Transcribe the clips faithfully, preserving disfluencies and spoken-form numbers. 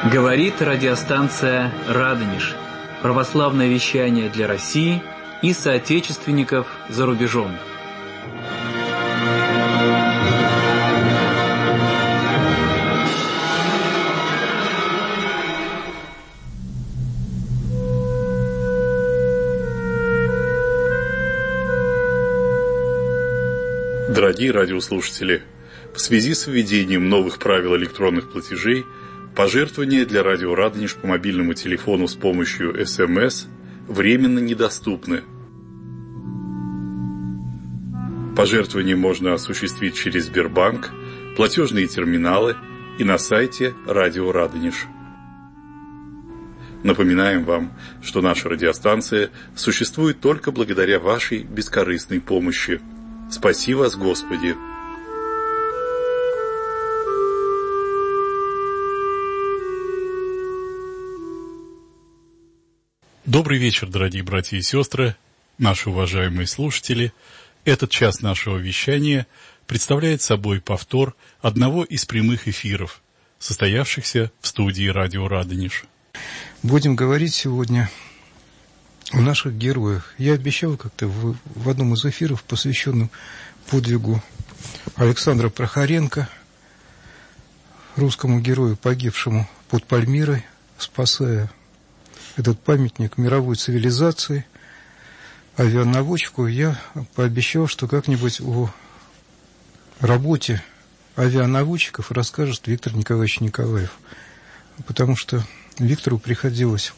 Говорит радиостанция «Радонеж». Православное вещание для России и соотечественников за рубежом. Дорогие радиослушатели, в связи с введением новых правил электронных платежей пожертвования для радио «Радонеж» по мобильному телефону с помощью эс эм эс временно недоступны. Пожертвования можно осуществить через Сбербанк, платежные терминалы и на сайте радио «Радонеж». Напоминаем вам, что наша радиостанция существует только благодаря вашей бескорыстной помощи. Спаси вас, Господи! Добрый вечер, дорогие братья и сестры, наши уважаемые слушатели. Этот час нашего вещания представляет собой повтор одного из прямых эфиров, состоявшихся в студии радио «Радонеж». Будем говорить сегодня о наших героях. Я обещал как-то в, в одном из эфиров, посвященном подвигу Александра Прохоренко, русскому герою, погибшему под Пальмирой, спасая этот памятник мировой цивилизации, авианаводчику, я пообещал, что как-нибудь о работе авианаводчиков расскажет Виктор Николаевич Николаев. Потому что Виктору приходилось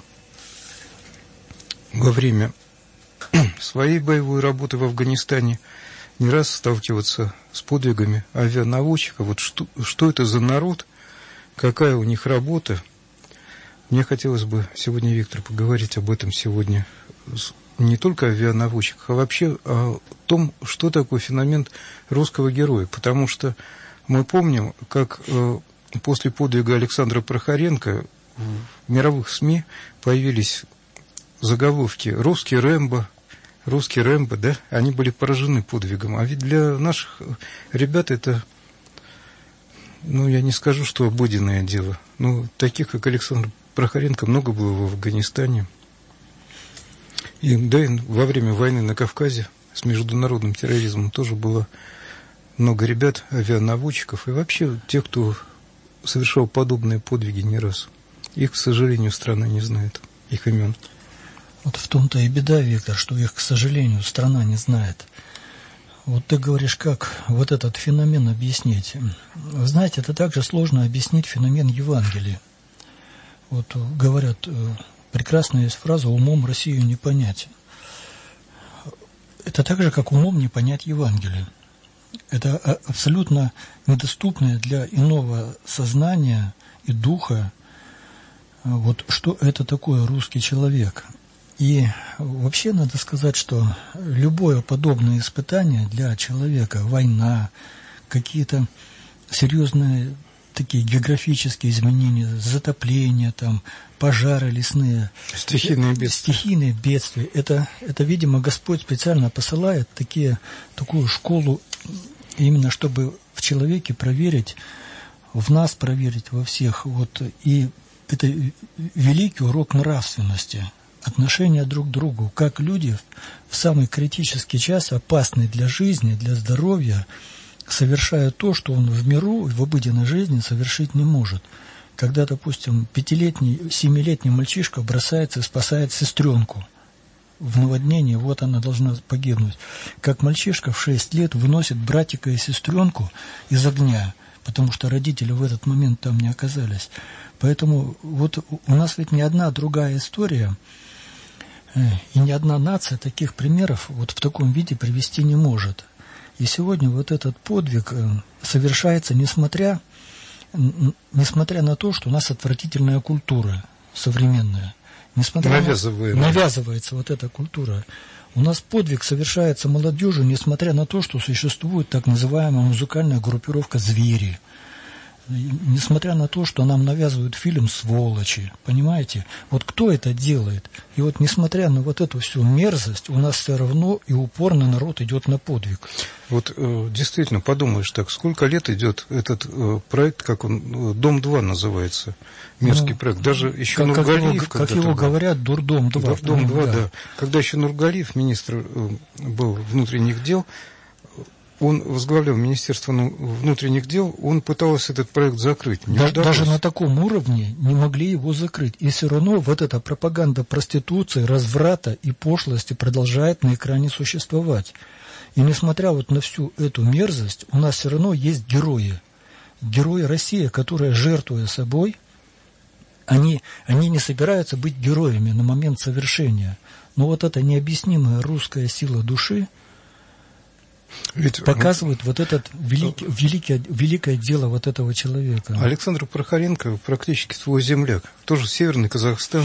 во время своей боевой работы в Афганистане не раз сталкиваться с подвигами авианаводчиков. Вот что, что это за народ, какая у них работа. Мне хотелось бы сегодня, Виктор, поговорить об этом сегодня. Не только о авианаводчиках, а вообще о том, что такое феномен русского героя. Потому что мы помним, как после подвига Александра Прохоренко в мировых СМИ появились заголовки «Русский Рэмбо», «Русский Рэмбо», да? Они были поражены подвигом. А ведь для наших ребят это, ну, я не скажу, что обыденное дело. Ну, таких, как Александр Прохоренко, много было в Афганистане. И, да, и во время войны на Кавказе с международным терроризмом тоже было много ребят, авианаводчиков, и вообще тех, кто совершал подобные подвиги не раз. Их, к сожалению, страна не знает, их имен. Вот в том-то и беда, Виктор, что их, к сожалению, страна не знает. Вот ты говоришь, как вот этот феномен объяснить. Вы знаете, это также сложно объяснить феномен Евангелия. Вот говорят, прекрасная есть фраза «умом Россию не понять». Это так же, как умом не понять Евангелие. Это абсолютно недоступное для иного сознания и духа, вот что это такое русский человек. И вообще надо сказать, что любое подобное испытание для человека, война, какие-то серьезные такие географические изменения, затопления, там, пожары лесные, стихийные бедствия, стихийные бедствия. Это, это, видимо, Господь специально посылает такие, такую школу, именно чтобы в человеке проверить, в нас проверить, во всех. Вот, и это великий урок нравственности, отношения друг к другу, как люди в самый критический час, опасный для жизни, для здоровья, совершая то, что он в миру, в обыденной жизни совершить не может. Когда, допустим, пятилетний, семилетний мальчишка бросается и спасает сестренку в наводнении, вот она должна погибнуть. Как мальчишка в шесть лет выносит братика и сестренку из огня, потому что родители в этот момент там не оказались. Поэтому вот у нас ведь ни одна другая история и ни одна нация таких примеров вот в таком виде привести не может. И сегодня вот этот подвиг совершается, несмотря, несмотря на то, что у нас отвратительная культура современная. Несмотря на, навязывается вот эта культура. У нас подвиг совершается молодежью, несмотря на то, что существует так называемая музыкальная группировка «Звери». Несмотря на то, что нам навязывают фильм «Сволочи», понимаете? Вот кто это делает? И вот несмотря на вот эту всю мерзость, у нас все равно и упорно народ идет на подвиг. Вот э, действительно, подумаешь так, сколько лет идет этот э, проект, как он, «Дом-два» называется, мерзкий ну, проект. Даже еще как, Нургалиев... Как его, как его говорят, «Дурдом-два». «Дурдом-два», да. да. Когда еще Нургалиев, министр э, был внутренних дел, он возглавлял Министерство внутренних дел, он пытался этот проект закрыть. Не даже, даже на таком уровне не могли его закрыть. И все равно вот эта пропаганда проституции, разврата и пошлости продолжает на экране существовать. И несмотря вот на всю эту мерзость, у нас все равно есть герои. Герои России, которые, жертвуя собой, они, они не собираются быть героями на момент совершения. Но вот эта необъяснимая русская сила души Ведь, показывает вот этот великий, великий, великое дело вот этого человека. Александр Прохоренко практически свой земляк. Тоже Северный Казахстан.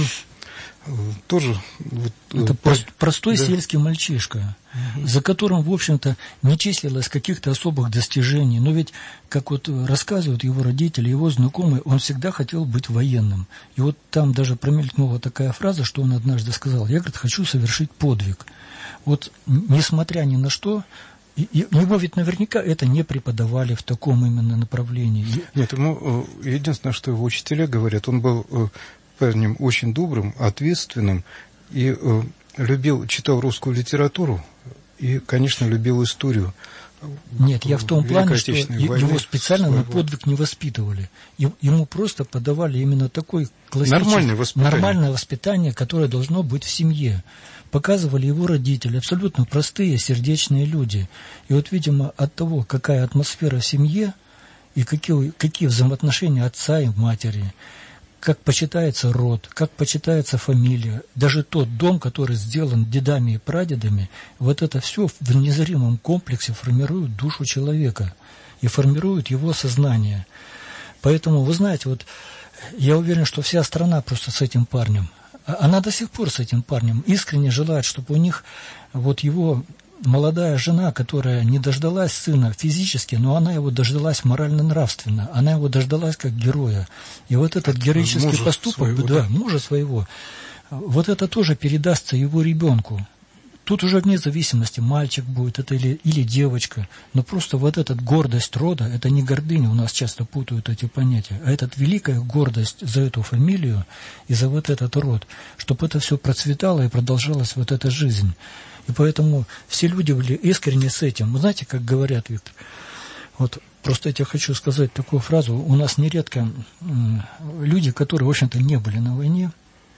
Тоже вот, это по... простой да. сельский мальчишка, угу. за которым, в общем-то, не числилось каких-то особых достижений. Но ведь, как вот рассказывают его родители, его знакомые, он всегда хотел быть военным. И вот там даже промелькнула такая фраза, что он однажды сказал: я, говорит, хочу совершить подвиг. Вот, несмотря ни на что, и, и его ведь наверняка это не преподавали в таком именно направлении. Нет, ему единственное, что его учителя говорят, он был парнем очень добрым, ответственным и э, любил, читал русскую литературу и, конечно, любил историю. Нет, я в том плане, что его специально своего... на подвиг не воспитывали. Ему просто подавали именно такой классический... Нормальное воспитание. Нормальное воспитание, которое должно быть в семье. Показывали его родители, абсолютно простые, сердечные люди. И вот, видимо, от того, какая атмосфера в семье и какие, какие взаимоотношения отца и матери, как почитается род, как почитается фамилия, даже тот дом, который сделан дедами и прадедами, вот это все в незримом комплексе формирует душу человека и формирует его сознание. Поэтому, вы знаете, вот я уверен, что вся страна просто с этим парнем, она до сих пор с этим парнем искренне желает, чтобы у них вот его молодая жена, которая не дождалась сына физически, но она его дождалась морально-нравственно, она его дождалась как героя. И вот этот героический мужа поступок, своего, да, да, мужа своего, вот это тоже передастся его ребенку. Тут уже вне зависимости, мальчик будет это или, или девочка, но просто вот эта гордость рода, это не гордыня, у нас часто путают эти понятия, а это великая гордость за эту фамилию и за вот этот род, чтобы это все процветало и продолжалась вот эта жизнь. И поэтому все люди были искренне с этим. Вы знаете, как говорят, Виктор, вот просто я тебе хочу сказать такую фразу. У нас нередко люди, которые, в общем-то, не были на войне,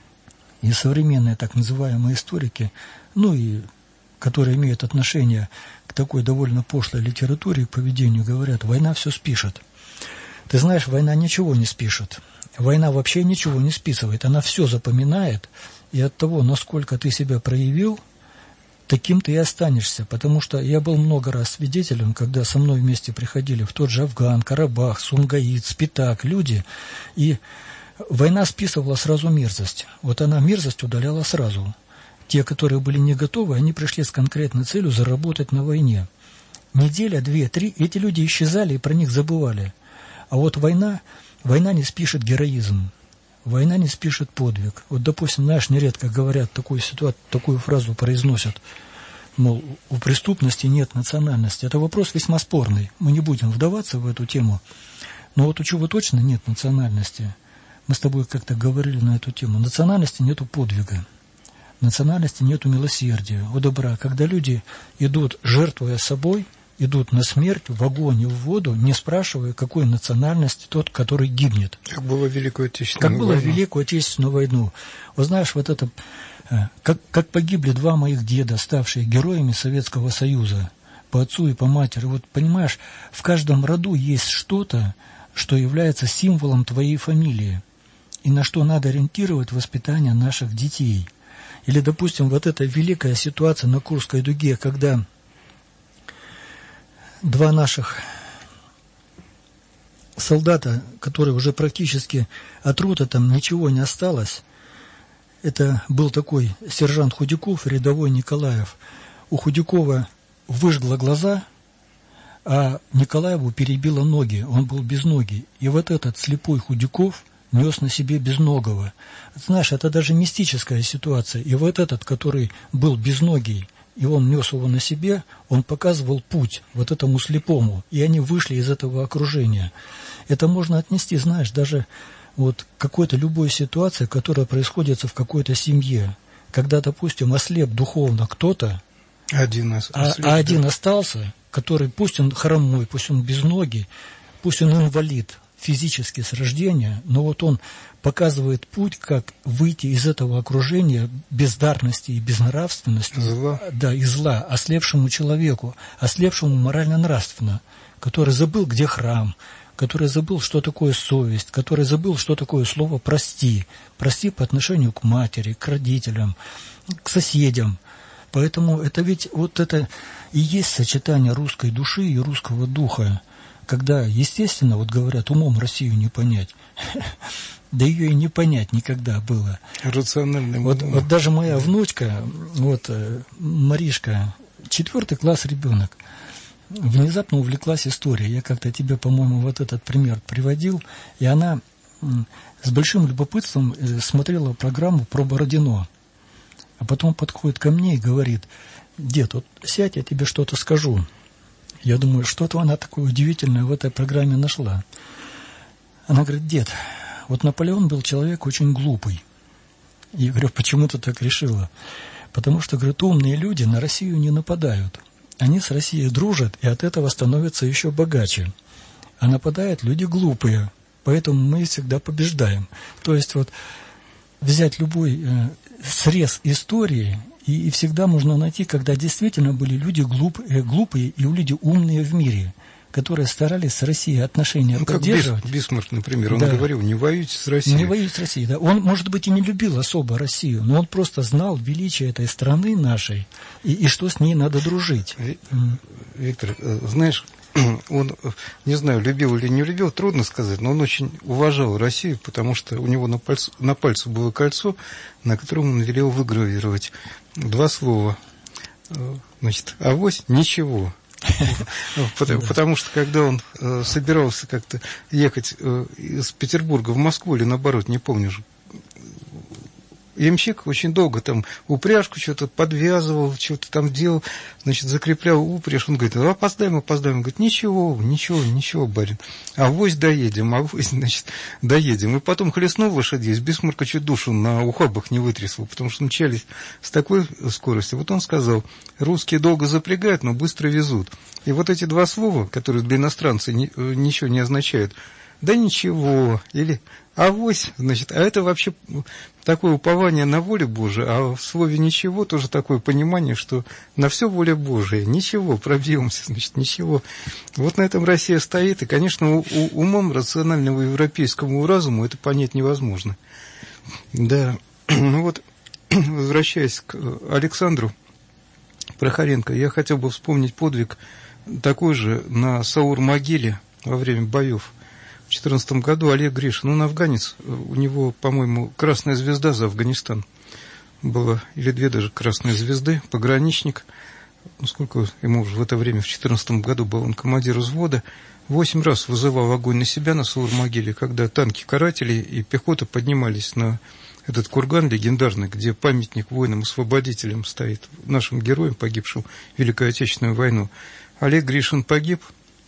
и современные так называемые историки, ну и которые имеют отношение к такой довольно пошлой литературе и поведению, говорят, война все спишет. Ты знаешь, война ничего не спишет. Война вообще ничего не списывает. Она все запоминает, и от того, насколько ты себя проявил, таким ты и останешься, потому что я был много раз свидетелем, когда со мной вместе приходили в тот же Афган, Карабах, Сумгаит, Спитак, люди, и война списывала сразу мерзость. Вот она мерзость удаляла сразу. Те, которые были не готовы, они пришли с конкретной целью заработать на войне. Неделя, две, три, эти люди исчезали и про них забывали. А вот война, война не спишет героизм. Война не спишет подвиг. Вот, допустим, знаешь, нередко говорят, такую ситуацию, такую фразу произносят, мол, у преступности нет национальности. Это вопрос весьма спорный. Мы не будем вдаваться в эту тему. Но вот у чего точно нет национальности? Мы с тобой как-то говорили на эту тему. Национальности нету подвига. Национальности нету милосердия, у добра. Когда люди идут, жертвуя собой, идут на смерть, в огонь и в воду, не спрашивая, какой национальности тот, который гибнет. Как было в Великую Отечественную войну. Как было в Великую Отечественную войну. Вы знаешь, вот это, как, как погибли два моих деда, ставшие героями Советского Союза, по отцу и по матери. Вот понимаешь, в каждом роду есть что-то, что является символом твоей фамилии, и на что надо ориентировать воспитание наших детей. Или, допустим, вот эта великая ситуация на Курской дуге, когда два наших солдата, которые уже практически от рота там ничего не осталось, это был такой сержант Худяков и рядовой Николаев. У Худякова выжгло глаза, а Николаеву перебило ноги, он был без ноги. И вот этот слепой Худяков нес на себе безногого. Знаешь, это даже мистическая ситуация. И вот этот, который был безногий, и он нес его на себе, он показывал путь вот этому слепому. И они вышли из этого окружения. Это можно отнести, знаешь, даже вот к какой-то любой ситуации, которая происходит в какой-то семье. Когда, допустим, ослеп духовно кто-то, один ослеп, а, а один остался, который, пусть он хромой, пусть он без ноги, пусть он инвалид физически с рождения, но вот он показывает путь, как выйти из этого окружения бездарности и безнравственности, зла. Да, и зла, ослепшему человеку, ослепшему морально-нравственно, который забыл, где храм, который забыл, что такое совесть, который забыл, что такое слово «прости». Прости по отношению к матери, к родителям, к соседям. Поэтому это ведь вот это и есть сочетание русской души и русского духа, когда, естественно, вот говорят, умом Россию не понять. Да ее и не понять никогда было. Рациональным вот, умом. вот даже моя внучка, вот Маришка, четвертый класс ребенок, внезапно увлеклась историей. Я как-то тебе, по-моему, вот этот пример приводил, и она с большим любопытством смотрела программу про Бородино. А потом подходит ко мне и говорит: дед, вот сядь, я тебе что-то скажу. Я думаю, что-то она такое удивительное в этой программе нашла. Она говорит: дед, вот Наполеон был человек очень глупый. Я говорю: почему ты так решила? Потому что, говорит, умные люди на Россию не нападают. Они с Россией дружат и от этого становятся еще богаче. А нападают люди глупые, поэтому мы всегда побеждаем. То есть вот взять любой э, срез истории, и, и всегда можно найти, когда действительно были люди глуп, э, глупые и люди умные в мире, которые старались с Россией отношения ну, поддерживать. Как Бисмарк, например, он да. говорил: не воюйте с Россией. Не воюйте с Россией, да. Он, может быть, и не любил особо Россию, но он просто знал величие этой страны нашей и, и что с ней надо дружить. Виктор, знаешь, он, не знаю, любил или не любил, трудно сказать, но он очень уважал Россию, потому что у него на пальце, на пальце было кольцо, на котором он велел выгравировать два слова. Значит, авось ничего. Потому, потому что когда он э, собирался как-то ехать э, из Петербурга в Москву или наоборот, не помню уже, ямщик очень долго там упряжку что-то подвязывал, что-то там делал, значит, закреплял упряжь. Он говорит: ну, опоздаем, опоздаем. Он говорит: ничего, ничего, ничего, барин. Авось доедем, авось, значит, доедем. И потом хлестнул лошадей, с Бисмарка чуть душу на ухабах не вытрясал, потому что мчались с такой скоростью. Вот он сказал: русские долго запрягают, но быстро везут. И вот эти два слова, которые для иностранца ни, ничего не означают, да ничего, или авось, значит, а это вообще такое упование на волю Божию, а в слове ничего тоже такое понимание, что на все воля Божия, ничего, пробьемся, значит, ничего. Вот на этом Россия стоит, и, конечно, у, у, умом рационального европейскому разуму это понять невозможно. Да, ну вот, возвращаясь к Александру Прохоренко, я хотел бы вспомнить подвиг такой же на Саур-могиле во время боев. В две тысячи четырнадцатом году Олег Гришин, он афганец, у него, по-моему, красная звезда за Афганистан была, или две даже красные звезды, пограничник, ну, сколько ему уже в это время, в две тысячи четырнадцатом году был он командир взвода, восемь раз вызывал огонь на себя на Саур-могиле, когда танки карателей и пехота поднимались на этот курган легендарный, где памятник воинам-освободителям стоит, нашим героям, погибшим в Великую Отечественную войну. Олег Гришин погиб,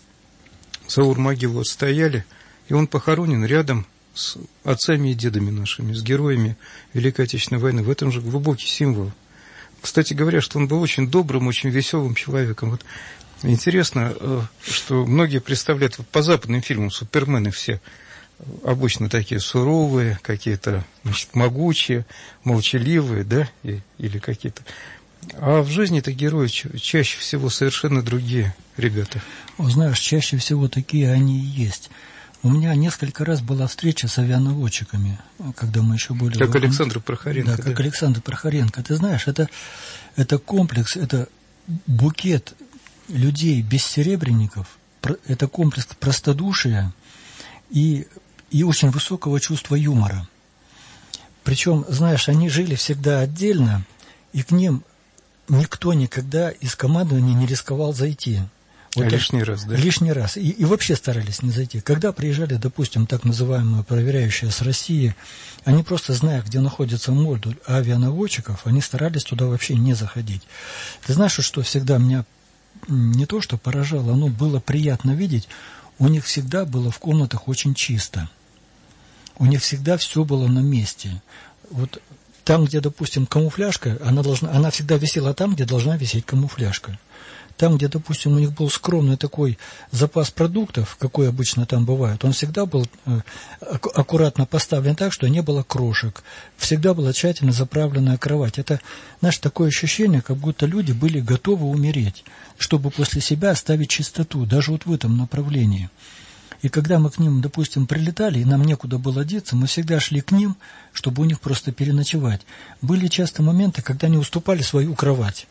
Саур-могилу отстояли, и он похоронен рядом с отцами и дедами нашими, с героями Великой Отечественной войны. В этом же глубокий символ. Кстати говоря, что он был очень добрым, очень веселым человеком. Вот интересно, что многие представляют вот по западным фильмам супермены все обычно такие суровые, какие-то, значит, могучие, молчаливые, да, и, или какие-то. А в жизни-то герои чаще всего совершенно другие ребята. Знаешь, чаще всего такие они и есть. У меня несколько раз была встреча с авианаводчиками, когда мы еще были... Как в... Александр Прохоренко. Да, как да. Александр Прохоренко. Ты знаешь, это, это комплекс, это букет людей бессеребренников, это комплекс простодушия и, и очень высокого чувства юмора. Причем, знаешь, они жили всегда отдельно, и к ним никто никогда из командования не рисковал зайти. Вот а лишний раз, да? Лишний раз. И, и вообще старались не зайти. Когда приезжали, допустим, так называемые проверяющие с России, они просто, зная, где находится модуль авианаводчиков, они старались туда вообще не заходить. Ты знаешь, что всегда меня не то что поражало, но было приятно видеть, у них всегда было в комнатах очень чисто. У них всегда все было на месте. Вот там, где, допустим, камуфляжка, она, должна, она всегда висела там, где должна висеть камуфляжка. Там, где, допустим, у них был скромный такой запас продуктов, какой обычно там бывает, он всегда был э, аккуратно поставлен так, что не было крошек. Всегда была тщательно заправленная кровать. Это, знаешь, такое ощущение, как будто люди были готовы умереть, чтобы после себя оставить чистоту, даже вот в этом направлении. И когда мы к ним, допустим, прилетали, и нам некуда было деться, мы всегда шли к ним, чтобы у них просто переночевать. Были часто моменты, когда они уступали свою кровать.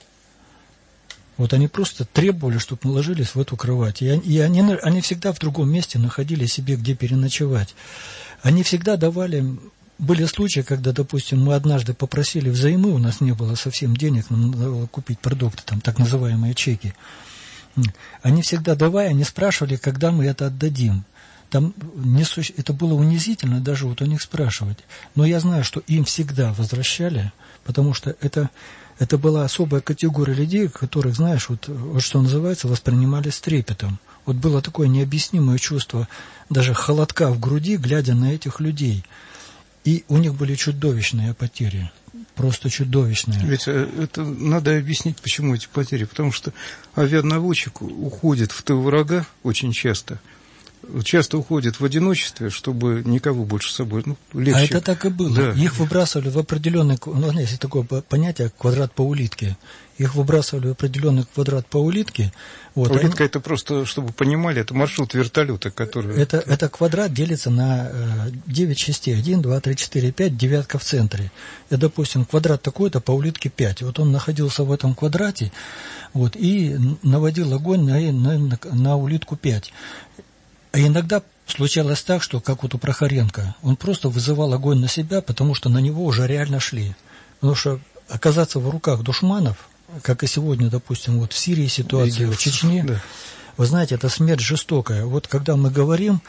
Вот они просто требовали, чтобы мы ложились в эту кровать. И, они, и они, они всегда в другом месте находили себе, где переночевать. Они всегда давали... Были случаи, когда, допустим, мы однажды попросили взаймы, у нас не было совсем денег, нам надо было купить продукты, там так называемые чеки. Они всегда давая, они спрашивали, когда мы это отдадим. Там не суще... Это было унизительно даже вот у них спрашивать. Но я знаю, что им всегда возвращали, потому что это... Это была особая категория людей, которых, знаешь, вот, вот что называется, воспринимали с трепетом. Вот было такое необъяснимое чувство даже холодка в груди, глядя на этих людей. И у них были чудовищные потери. Просто чудовищные. Ведь это надо объяснить, почему эти потери. Потому что авианаводчик уходит в тыл врага очень часто. Часто уходит в одиночестве, чтобы никого больше с собой, ну, легче. А это так и было. Да. Их выбрасывали в определенный, ну, есть такое понятие квадрат по улитке. Их выбрасывали в определенный квадрат по улитке. Вот, улитка они... это просто, чтобы понимали, это маршрут вертолета, который... Это, это квадрат делится на э, девять частей. один, два, три, четыре, пять, девятка в центре. И, допустим, квадрат такой-то по улитке пять. Вот он находился в этом квадрате вот, и наводил огонь на, на, на, на улитку пять. А иногда случалось так, что, как вот у Прохоренко, он просто вызывал огонь на себя, потому что на него уже реально шли. Потому что оказаться в руках душманов, как и сегодня, допустим, вот в Сирии ситуация, Видел, в Чечне, да. Вы знаете, это смерть жестокая. Вот когда мы говорим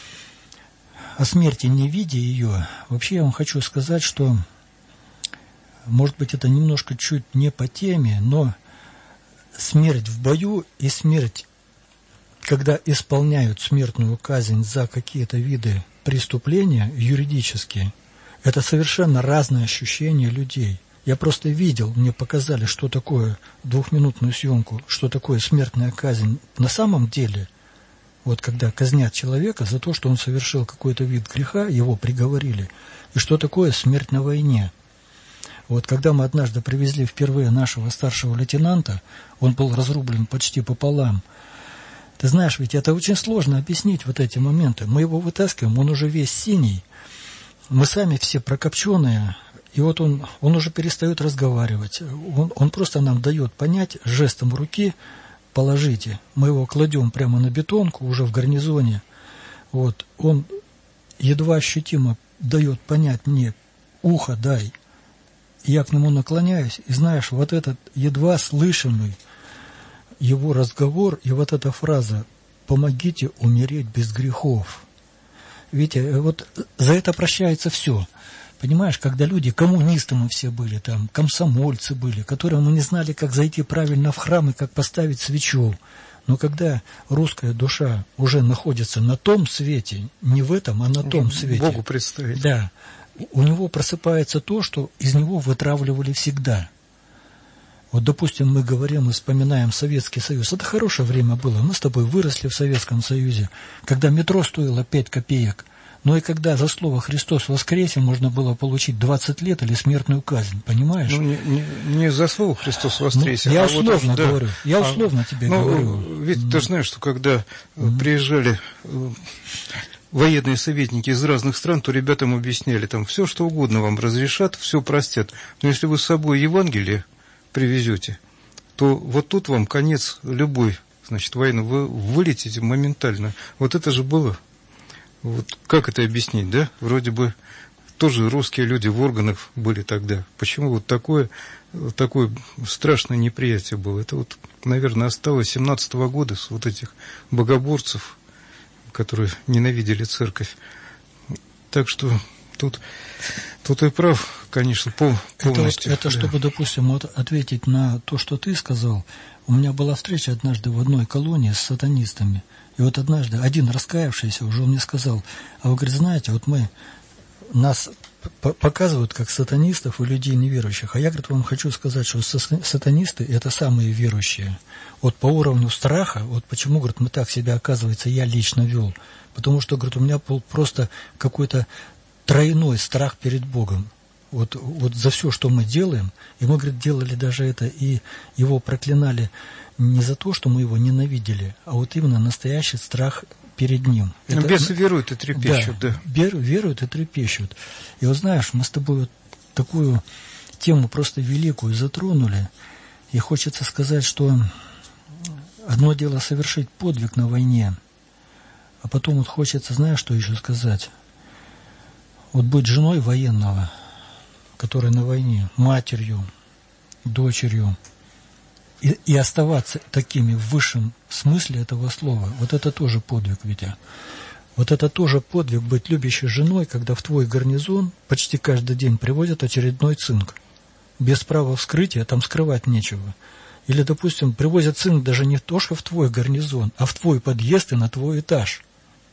о смерти, не видя ее, вообще я вам хочу сказать, что, может быть, это немножко чуть не по теме, но смерть в бою и смерть, когда исполняют смертную казнь за какие-то виды преступления юридические, это совершенно разные ощущения людей. Я просто видел, мне показали, что такое двухминутную съемку, что такое смертная казнь на самом деле. Вот когда казнят человека за то, что он совершил какой-то вид греха, его приговорили. И что такое смерть на войне. Вот когда мы однажды привезли впервые нашего старшего лейтенанта, он был разрублен почти пополам. Ты знаешь, ведь это очень сложно объяснить, вот эти моменты. Мы его вытаскиваем, он уже весь синий, мы сами все прокопченные, и вот он, он уже перестает разговаривать. Он, он просто нам дает понять жестом руки: положите. Мы его кладем прямо на бетонку, уже в гарнизоне. Вот. Он едва ощутимо дает понять мне: ухо дай. Я к нему наклоняюсь, и знаешь, вот этот едва слышимый его разговор и вот эта фраза «помогите умереть без грехов». Видите, вот за это прощается все. Понимаешь, когда люди, коммунисты мы все были, там, комсомольцы были, которые мы не знали, как зайти правильно в храм и как поставить свечу. Но когда русская душа уже находится на том свете, не в этом, а на том свете. Богу представить. Да. У него просыпается то, что из него вытравливали всегда. Вот, допустим, мы говорим и вспоминаем Советский Союз. Это хорошее время было. Мы с тобой выросли в Советском Союзе, когда метро стоило пять копеек. Но и когда за слово «Христос воскресе» можно было получить двадцать лет или смертную казнь, понимаешь? Ну, не, не, не за слово «Христос воскресе». Ну, я а условно вот, да, говорю. Я условно а, тебе ну, говорю. Ведь mm. ты знаешь, что когда mm. приезжали военные советники из разных стран, то ребятам объясняли, там все, что угодно вам разрешат, все простят. Но если вы с собой Евангелие привезете, то вот тут вам конец любой, значит, войны. Вы вылетите моментально. Вот это же было. Вот как это объяснить, да? Вроде бы тоже русские люди в органах были тогда. Почему вот такое, такое страшное неприятие было? Это вот, наверное, осталось семнадцатого года с вот этих богоборцев, которые ненавидели церковь. Так что тут, тут и прав, конечно, пол, полностью. Это, вот, это да. Чтобы, допустим, вот ответить на то, что ты сказал. У меня была встреча однажды в одной колонии с сатанистами. И вот однажды один раскаявшийся уже мне сказал: а вы, говорит, знаете, вот мы, нас показывают как сатанистов и людей неверующих. А я, говорит, вам хочу сказать, что сатанисты – это самые верующие. Вот по уровню страха, вот почему, говорит, мы так себя, оказывается, я лично вел. Потому что, говорит, у меня был просто какой-то тройной страх перед Богом. Вот, вот за все, что мы делаем, и мы, говорит, делали даже это, и его проклинали не за то, что мы его ненавидели, а вот именно настоящий страх перед ним. Это, бесы веруют и трепещут, да. да. Веруют и трепещут. И вот знаешь, мы с тобой вот такую тему просто великую затронули, и хочется сказать, что одно дело совершить подвиг на войне, а потом вот хочется, знаешь, что еще сказать? Вот быть женой военного, который на войне, матерью, дочерью, и, и оставаться такими в высшем смысле этого слова, вот это тоже подвиг, Витя. Вот это тоже подвиг быть любящей женой, когда в твой гарнизон почти каждый день привозят очередной цинк. Без права вскрытия, там скрывать нечего. Или, допустим, привозят цинк даже не то, что в твой гарнизон, а в твой подъезд и на твой этаж.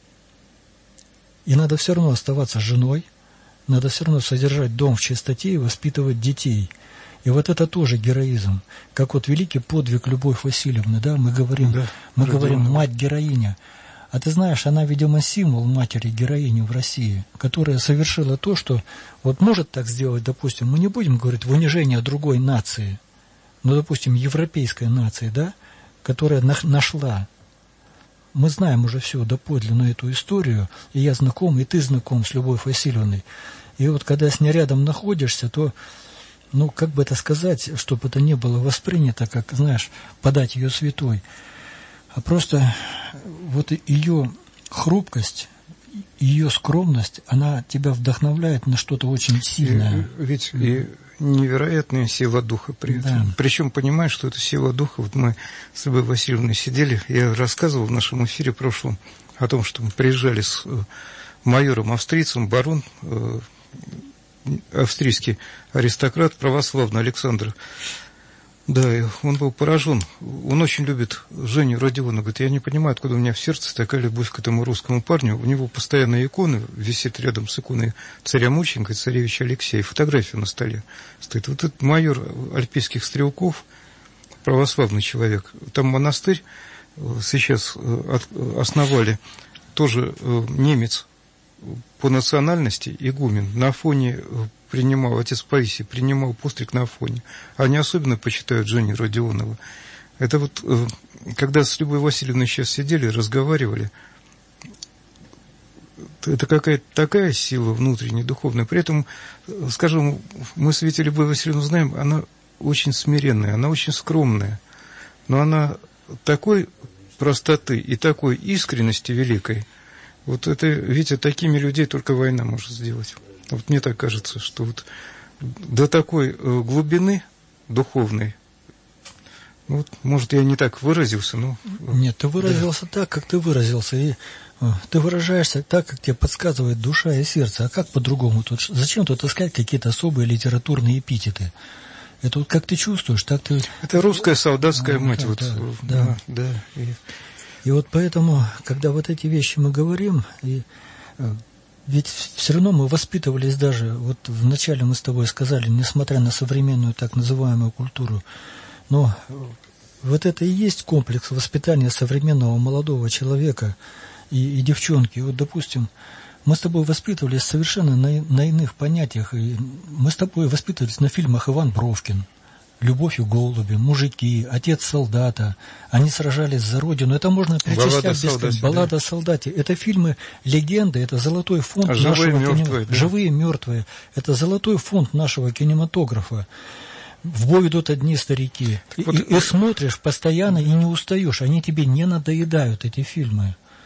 И надо все равно оставаться женой, надо все равно содержать дом в чистоте и воспитывать детей. И вот это тоже героизм. Как вот великий подвиг Любовь Васильевны, да, мы говорим, да, мы да, говорим да. Мать-героиня. А ты знаешь, она, видимо, символ матери-героини в России, которая совершила то, что вот может так сделать, допустим, мы не будем говорить в унижение другой нации, но, допустим, европейской нации, да, которая нашла. Мы знаем уже все доподлинно эту историю, и я знаком, и ты знаком с Любовью Васильевной. И вот когда с ней рядом находишься, то, ну, как бы это сказать, чтобы это не было воспринято, как, знаешь, подать ее святой, а просто вот ее хрупкость, ее скромность, она тебя вдохновляет на что-то очень сильное. И, ведь и невероятная сила духа при этом. Да. Причем понимаешь, что это сила духа. Вот мы с Любовью Васильевной сидели, я рассказывал в нашем эфире прошлом о том, что мы приезжали с майором-австрийцем, барон, э, австрийский аристократ, православный Александр. Да, и он был поражен. Он очень любит Женю Родионову. Говорит, я не понимаю, откуда у меня в сердце такая любовь к этому русскому парню. У него постоянно икона висит рядом с иконой царя-мученика, царевича Алексея. Фотография на столе стоит. Вот этот майор альпийских стрелков, православный человек. Там монастырь сейчас основали, тоже немец по национальности, игумен, на Афоне принимал, отец Паисий принимал постриг на Афоне. Они особенно почитают Женю Родионову. Это вот, когда с Любовью Васильевной сейчас сидели, разговаривали, это какая-то такая сила внутренняя, духовная. При этом, скажем, мы с Витей Любовью Васильевну знаем, она очень смиренная, она очень скромная, но она такой простоты и такой искренности великой. Вот это, Витя, такими людей только война может сделать. Вот мне так кажется, что вот до такой глубины духовной, вот, может, я не так выразился, но... Нет, ты выразился да. так, как ты выразился, и ты выражаешься так, как тебе подсказывает душа и сердце. А как по-другому? Тут, зачем тут искать какие-то особые литературные эпитеты? Это вот как ты чувствуешь, так ты... Это русская солдатская а, мать. Да, вот, да, да, да. да. И, и вот поэтому, когда вот эти вещи мы говорим, и... Ведь все равно мы воспитывались даже, вот вначале мы с тобой сказали, несмотря на современную так называемую культуру, но вот это и есть комплекс воспитания современного молодого человека и, и девчонки. Вот, допустим, мы с тобой воспитывались совершенно на, на иных понятиях, и мы с тобой воспитывались на фильмах «Иван Бровкин», «Любовь и голуби», «Мужики», «Отец солдата». Они сражались за родину. Это можно перечислять без конца. «Баллада о солдате». Это фильмы легенды, это золотой фонд а нашего живые, кинематографа. Мертвые, да. Живые, мертвые. Это золотой фонд нашего кинематографа. В бой идут одни старики. И, вот... и, и смотришь постоянно и не устаешь. Они тебе не надоедают, эти фильмы.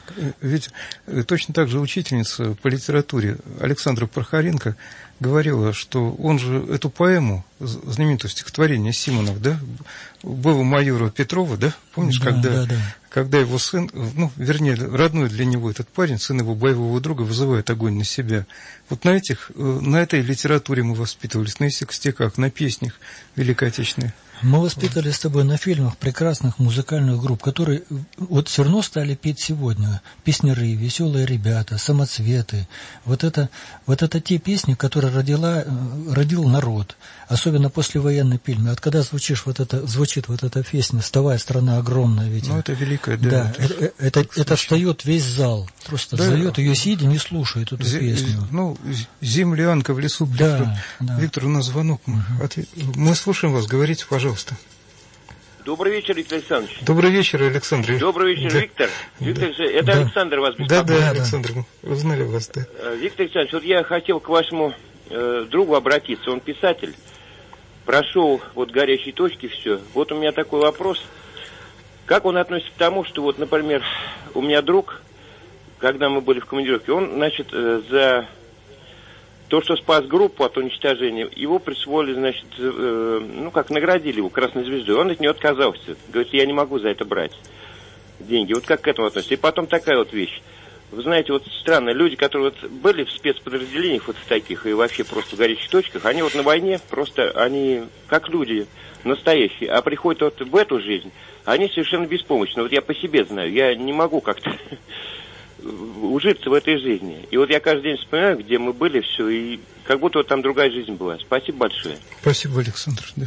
Ведь точно так же учительница по литературе Александра Прохоренко говорила, что он же эту поэму, знаменитое стихотворение Симонов, да, было майора Петрова, да, помнишь, да, когда, да, да. когда его сын, ну, вернее, родной для него этот парень, сын его боевого друга, вызывает огонь на себя. Вот на этих, на этой литературе мы воспитывались, на этих стихах, на песнях Великой Отечественной. Мы воспитывались с тобой на фильмах прекрасных музыкальных групп, которые вот все равно стали петь сегодня. Песняры, веселые ребята, самоцветы. Вот это, вот это те песни, которые родила, родил народ. Особенно послевоенные фильмы. Вот когда звучишь вот это, звучит вот эта песня «Вставай, страна огромная». Ведь, ну, это великая, да. Да, это, это, это, это встает весь зал. Просто да, зовет ее сидя, не слушает эту зе, песню. Ну, землянка в лесу. Да, Виктор, да. Виктор, у нас звонок. Угу. Ответ... Мы слушаем вас, говорите, пожалуйста. Добрый вечер, Виктор Александрович. Добрый вечер, Александр. Добрый вечер, да. Виктор. Виктор, да. Это да. Александр вас беспокоит. Да, да, Александр, мы узнали вас, да. Виктор Александрович, вот я хотел к вашему э, другу обратиться. Он писатель, прошел вот горячие точки, все. Вот у меня такой вопрос. Как он относится к тому, что вот, например, у меня друг, когда мы были в командировке, он, значит, э, за... то, что спас группу от уничтожения, его присвоили, значит, э, ну, как наградили его Красной Звездой. Он от нее отказался. Говорит, я не могу за это брать деньги. Вот как к этому относится? И потом такая вот вещь. Вы знаете, вот странно, люди, которые вот были в спецподразделениях вот в таких, и вообще просто в горячих точках, они вот на войне просто, они как люди настоящие, а приходят вот в эту жизнь, они совершенно беспомощны. Вот я по себе знаю, я не могу как-то... ужиться в этой жизни. И вот я каждый день вспоминаю, где мы были, все, и как будто вот там другая жизнь была. Спасибо большое. Спасибо, Александр. Да.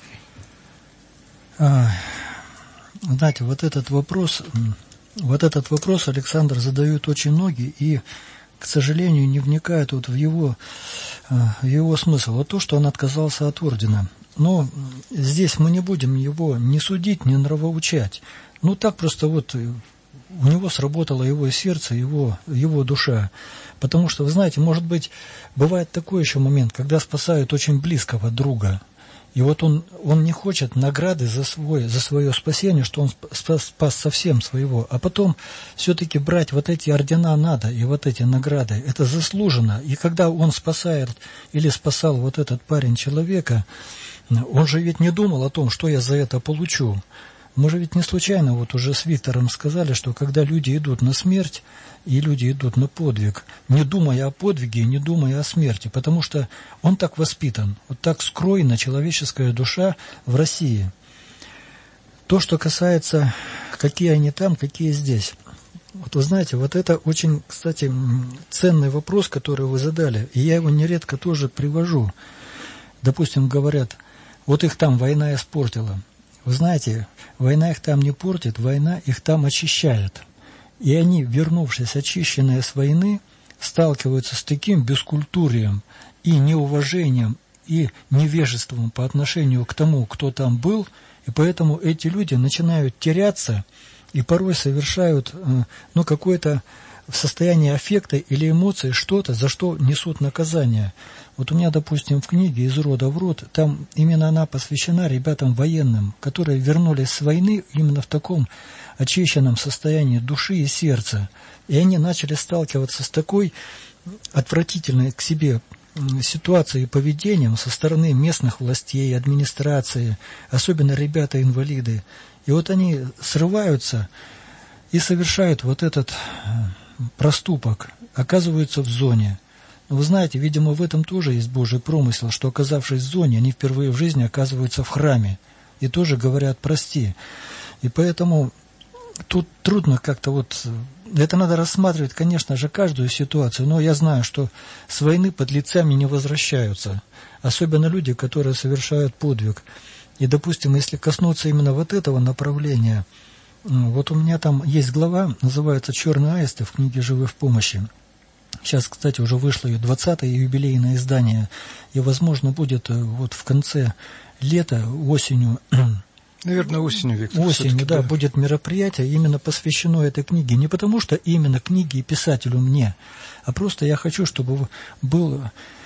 А, знаете, вот этот вопрос, вот этот вопрос Александр задают очень многие, и, к сожалению, не вникают вот в его, в его смысл. Вот то, что он отказался от ордена. Но здесь мы не будем его ни судить, ни нравоучать. Ну, так просто вот... у него сработало его сердце, его, его душа. Потому что, вы знаете, может быть, бывает такой еще момент, когда спасают очень близкого друга. И вот он, он не хочет награды за, свой, за свое спасение, что он спас, спас совсем своего. А потом все-таки брать вот эти ордена надо, и вот эти награды. Это заслуженно. И когда он спасает или спасал вот этот парень человека, он же ведь не думал о том, что я за это получу. Мы же ведь не случайно вот уже с Виктором сказали, что когда люди идут на смерть, и люди идут на подвиг, не думая о подвиге, не думая о смерти, потому что он так воспитан, вот так скроена человеческая душа в России. То, что касается, какие они там, какие здесь. Вот вы знаете, вот это очень, кстати, ценный вопрос, который вы задали, и я его нередко тоже привожу. Допустим, говорят, вот их там война испортила. Вы знаете, война их там не портит, война их там очищает. И они, вернувшись очищенные с войны, сталкиваются с таким бескультурием и неуважением, и невежеством по отношению к тому, кто там был, и поэтому эти люди начинают теряться и порой совершают ну, какое-то в состоянии аффекта или эмоций что-то, за что несут наказание. Вот у меня, допустим, в книге «Из рода в род», там именно она посвящена ребятам военным, которые вернулись с войны именно в таком очищенном состоянии души и сердца. И они начали сталкиваться с такой отвратительной к себе ситуацией и поведением со стороны местных властей, администрации, особенно ребята-инвалиды. И вот они срываются и совершают вот этот проступок, оказываются в зоне. Но вы знаете, видимо, в этом тоже есть Божий промысел, что, оказавшись в зоне, они впервые в жизни оказываются в храме и тоже говорят «прости». И поэтому тут трудно как-то вот... Это надо рассматривать, конечно же, каждую ситуацию, но я знаю, что с войны подлецами не возвращаются, особенно люди, которые совершают подвиг. И, допустим, если коснуться именно вот этого направления, вот у меня там есть глава, называется «Черные аисты» в книге «Живы в помощи». Сейчас, кстати, уже вышло ее двадцатое юбилейное издание, и, возможно, будет вот в конце лета, осенью... Наверное, осенью, Виктор. Осенью, да, да, будет мероприятие, именно посвящено этой книге. Не потому, что именно книге и писателю мне, а просто я хочу, чтобы был,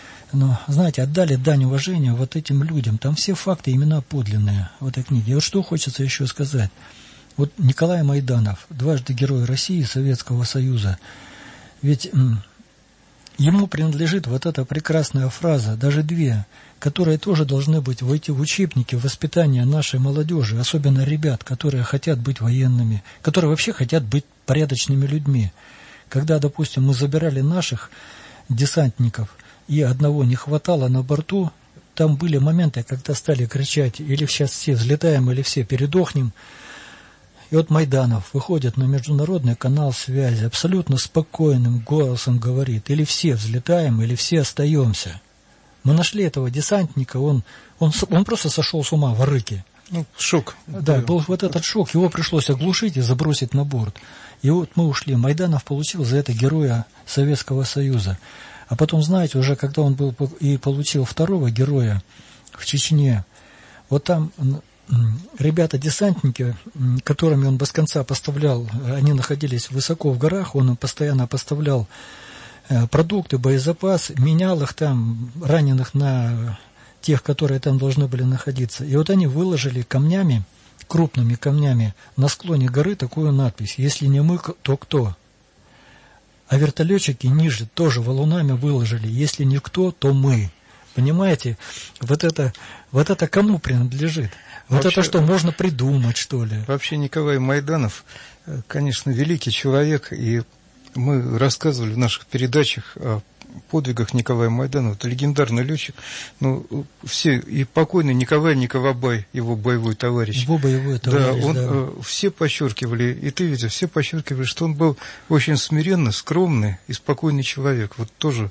ну, знаете, отдали дань уважения вот этим людям. Там все факты, имена подлинные в этой книге. И вот что хочется еще сказать. Вот Николай Майданов, дважды Герой России, Советского Союза, ведь м, ему принадлежит вот эта прекрасная фраза, даже две, которые тоже должны быть войти в учебники воспитания нашей молодежи, особенно ребят, которые хотят быть военными, которые вообще хотят быть порядочными людьми. Когда, допустим, мы забирали наших десантников, и одного не хватало на борту, там были моменты, когда стали кричать, или сейчас все взлетаем, или все передохнем. И вот Майданов выходит на международный канал связи, абсолютно спокойным голосом говорит, или все взлетаем, или все остаемся. Мы нашли этого десантника, он, он, он просто сошел с ума в рыке. Ну, шок. Да, был вот этот шок, его пришлось оглушить и забросить на борт. И вот мы ушли, Майданов получил за это Героя Советского Союза. А потом, знаете, уже когда он был и получил второго героя в Чечне, вот там ребята-десантники, которыми он без конца поставлял, они находились высоко в горах, он им постоянно поставлял продукты, боезапас, менял их там, раненых на тех, которые там должны были находиться. И вот они выложили камнями, крупными камнями, на склоне горы такую надпись: «Если не мы, то кто?». А вертолетчики ниже тоже валунами выложили: «Если никто, то мы». Понимаете, вот это, вот это кому принадлежит? Вот вообще, это что, можно придумать, что ли? Вообще Николай Майданов, конечно, великий человек, и мы рассказывали в наших передачах о подвигах Николая Майданова. Это легендарный летчик. Ну, все, и покойный Николай Николабай, его боевой товарищ. Его боевой товарищ, да. Он, да. э, все подчеркивали, и ты видел, все подчеркивали, что он был очень смиренный, скромный и спокойный человек. Вот тоже...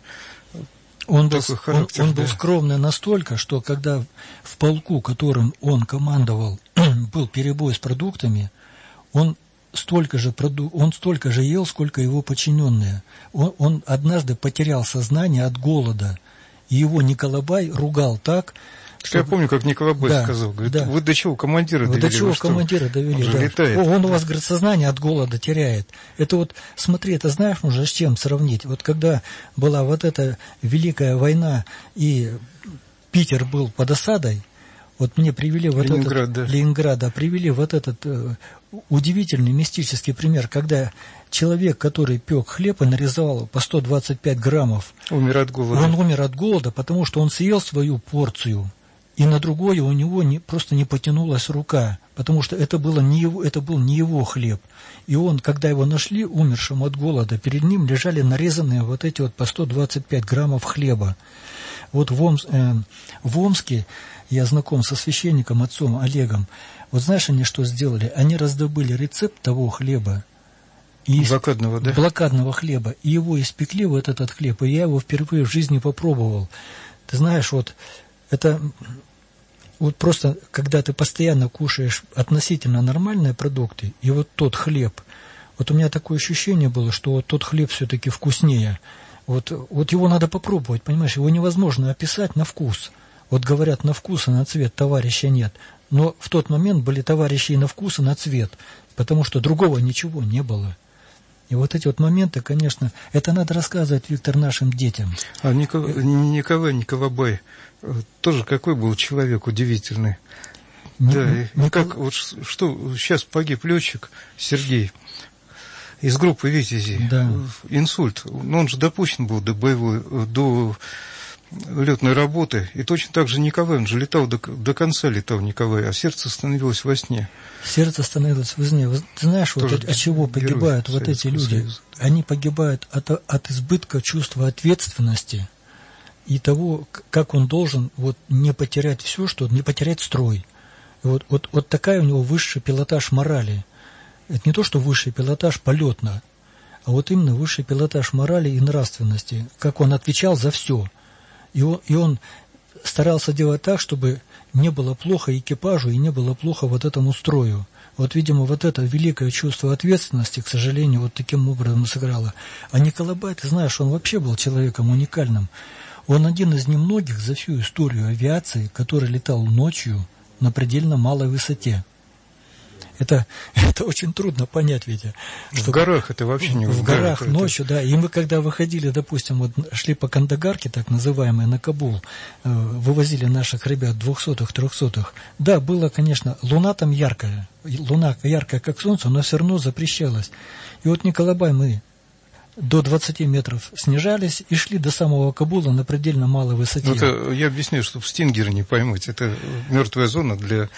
Он был, характер, он, он да. был скромный настолько, что когда в полку, которым он командовал, был перебой с продуктами, он столько же, проду... он столько же ел, сколько его подчиненные. Он, он однажды потерял сознание от голода, и его Николабай ругал так, что... Я помню, как Николабай да, сказал, говорит, да. Вы до чего командира довели? Вы до чего командира довели, он да. летает. О, он у вас, говорит, сознание от голода теряет. Это вот, смотри, это знаешь, можно с чем сравнить? Вот когда была вот эта Великая война, и Питер был под осадой, вот мне привели вот Ленинград, этот... Да. Ленинград, да, привели вот этот э, удивительный мистический пример, когда человек, который пек хлеб и нарезал по сто двадцать пять граммов, умер от голода. Он умер от голода, потому что он съел свою порцию, и на другое у него не, просто не потянулась рука, потому что это, было не его, это был не его хлеб. И он, когда его нашли умершим от голода, перед ним лежали нарезанные вот эти вот по сто двадцать пять граммов хлеба. Вот в, Омс, э, в Омске я знаком со священником, отцом Олегом. Вот знаешь, они что сделали? Они раздобыли рецепт того хлеба. И блокадного, да? Блокадного хлеба. И его испекли, вот этот хлеб, и я его впервые в жизни попробовал. Ты знаешь, вот это... Вот просто, когда ты постоянно кушаешь относительно нормальные продукты, и вот тот хлеб, вот у меня такое ощущение было, что вот тот хлеб все-таки вкуснее. Вот, вот его надо попробовать, понимаешь, его невозможно описать на вкус. Вот говорят, на вкус и на цвет товарища нет. Но в тот момент были товарищи и на вкус, и на цвет, потому что другого ничего не было. И вот эти вот моменты, конечно, это надо рассказывать, Виктор, нашим детям. А Николай, Николай Николабай тоже какой был человек удивительный. Не, да, не, и как, вот что, сейчас погиб летчик Сергей из группы «Витязи». Да. Инсульт. Но он же допущен был до боевой, до летной работы. И точно так же Николай, он же летал, до, до конца летал Николай, а сердце становилось во сне. Сердце становилось во сне. Ты знаешь, вот от, от чего погибают вот эти люди? Союза. Они погибают от, от избытка чувства ответственности и того, как он должен вот не потерять все, что не потерять строй. И вот, вот, вот такая у него высший пилотаж морали. Это не то, что высший пилотаж полетно, а вот именно высший пилотаж морали и нравственности, как он отвечал за все. И он, и он старался делать так, чтобы не было плохо экипажу и не было плохо вот этому строю. Вот, видимо, вот это великое чувство ответственности, к сожалению, вот таким образом сыграло. А Николабай, ты знаешь, он вообще был человеком уникальным. Он один из немногих за всю историю авиации, который летал ночью на предельно малой высоте. Это, это очень трудно понять, Витя. В горах это вообще не в, в горах. Это... Ночью, да. И мы когда выходили, допустим, вот шли по Кандагарке, так называемой, на Кабул, э, вывозили наших ребят двухсотых, трехсотых. Да, было, конечно, луна там яркая, луна яркая, как солнце, но все равно запрещалась. И вот Николабай мы до двадцати метров снижались и шли до самого Кабула на предельно малой высоте. Ну, это, я объясняю, чтобы стингеры не поймать. Это мертвая зона для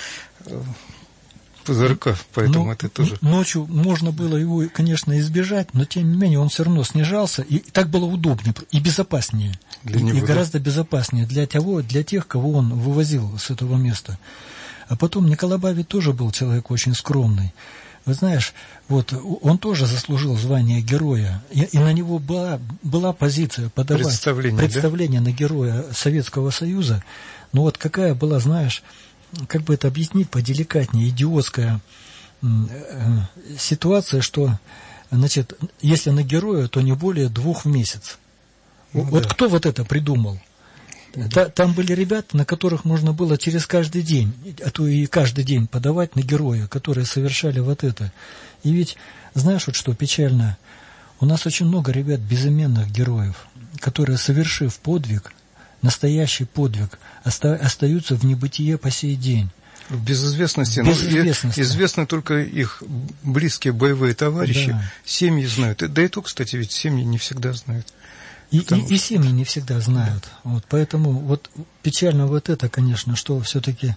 ПЗРК, поэтому ну, это тоже... Ночью можно было его, конечно, избежать, но тем не менее он все равно снижался, и так было удобнее и безопаснее. Для него, и гораздо да? безопаснее для того, для тех, кого он вывозил с этого места. А потом Николабай ведь тоже был человек очень скромный. Вы знаешь, вот он тоже заслужил звание героя, и, и на него была, была позиция подавать представление, представление да? на героя Советского Союза. Но вот какая была, знаешь, как бы это объяснить поделикатнее, идиотская э, э, ситуация, что, значит, если на героя, то не более двух в месяц. Ну, вот да. Кто вот это придумал? Там были ребята, на которых можно было через каждый день, а то и каждый день подавать на героя, которые совершали вот это. И ведь, знаешь, вот что печально, у нас очень много ребят безыменных героев, которые, совершив подвиг, настоящий подвиг, оста- остаются в небытие по сей день. В безызвестности. Без известности. Известны только их близкие боевые товарищи, да. Семьи знают. Да и то, кстати, ведь семьи не всегда знают. И, и, и семьи не всегда знают. Да. Вот, поэтому вот печально вот это, конечно, что все-таки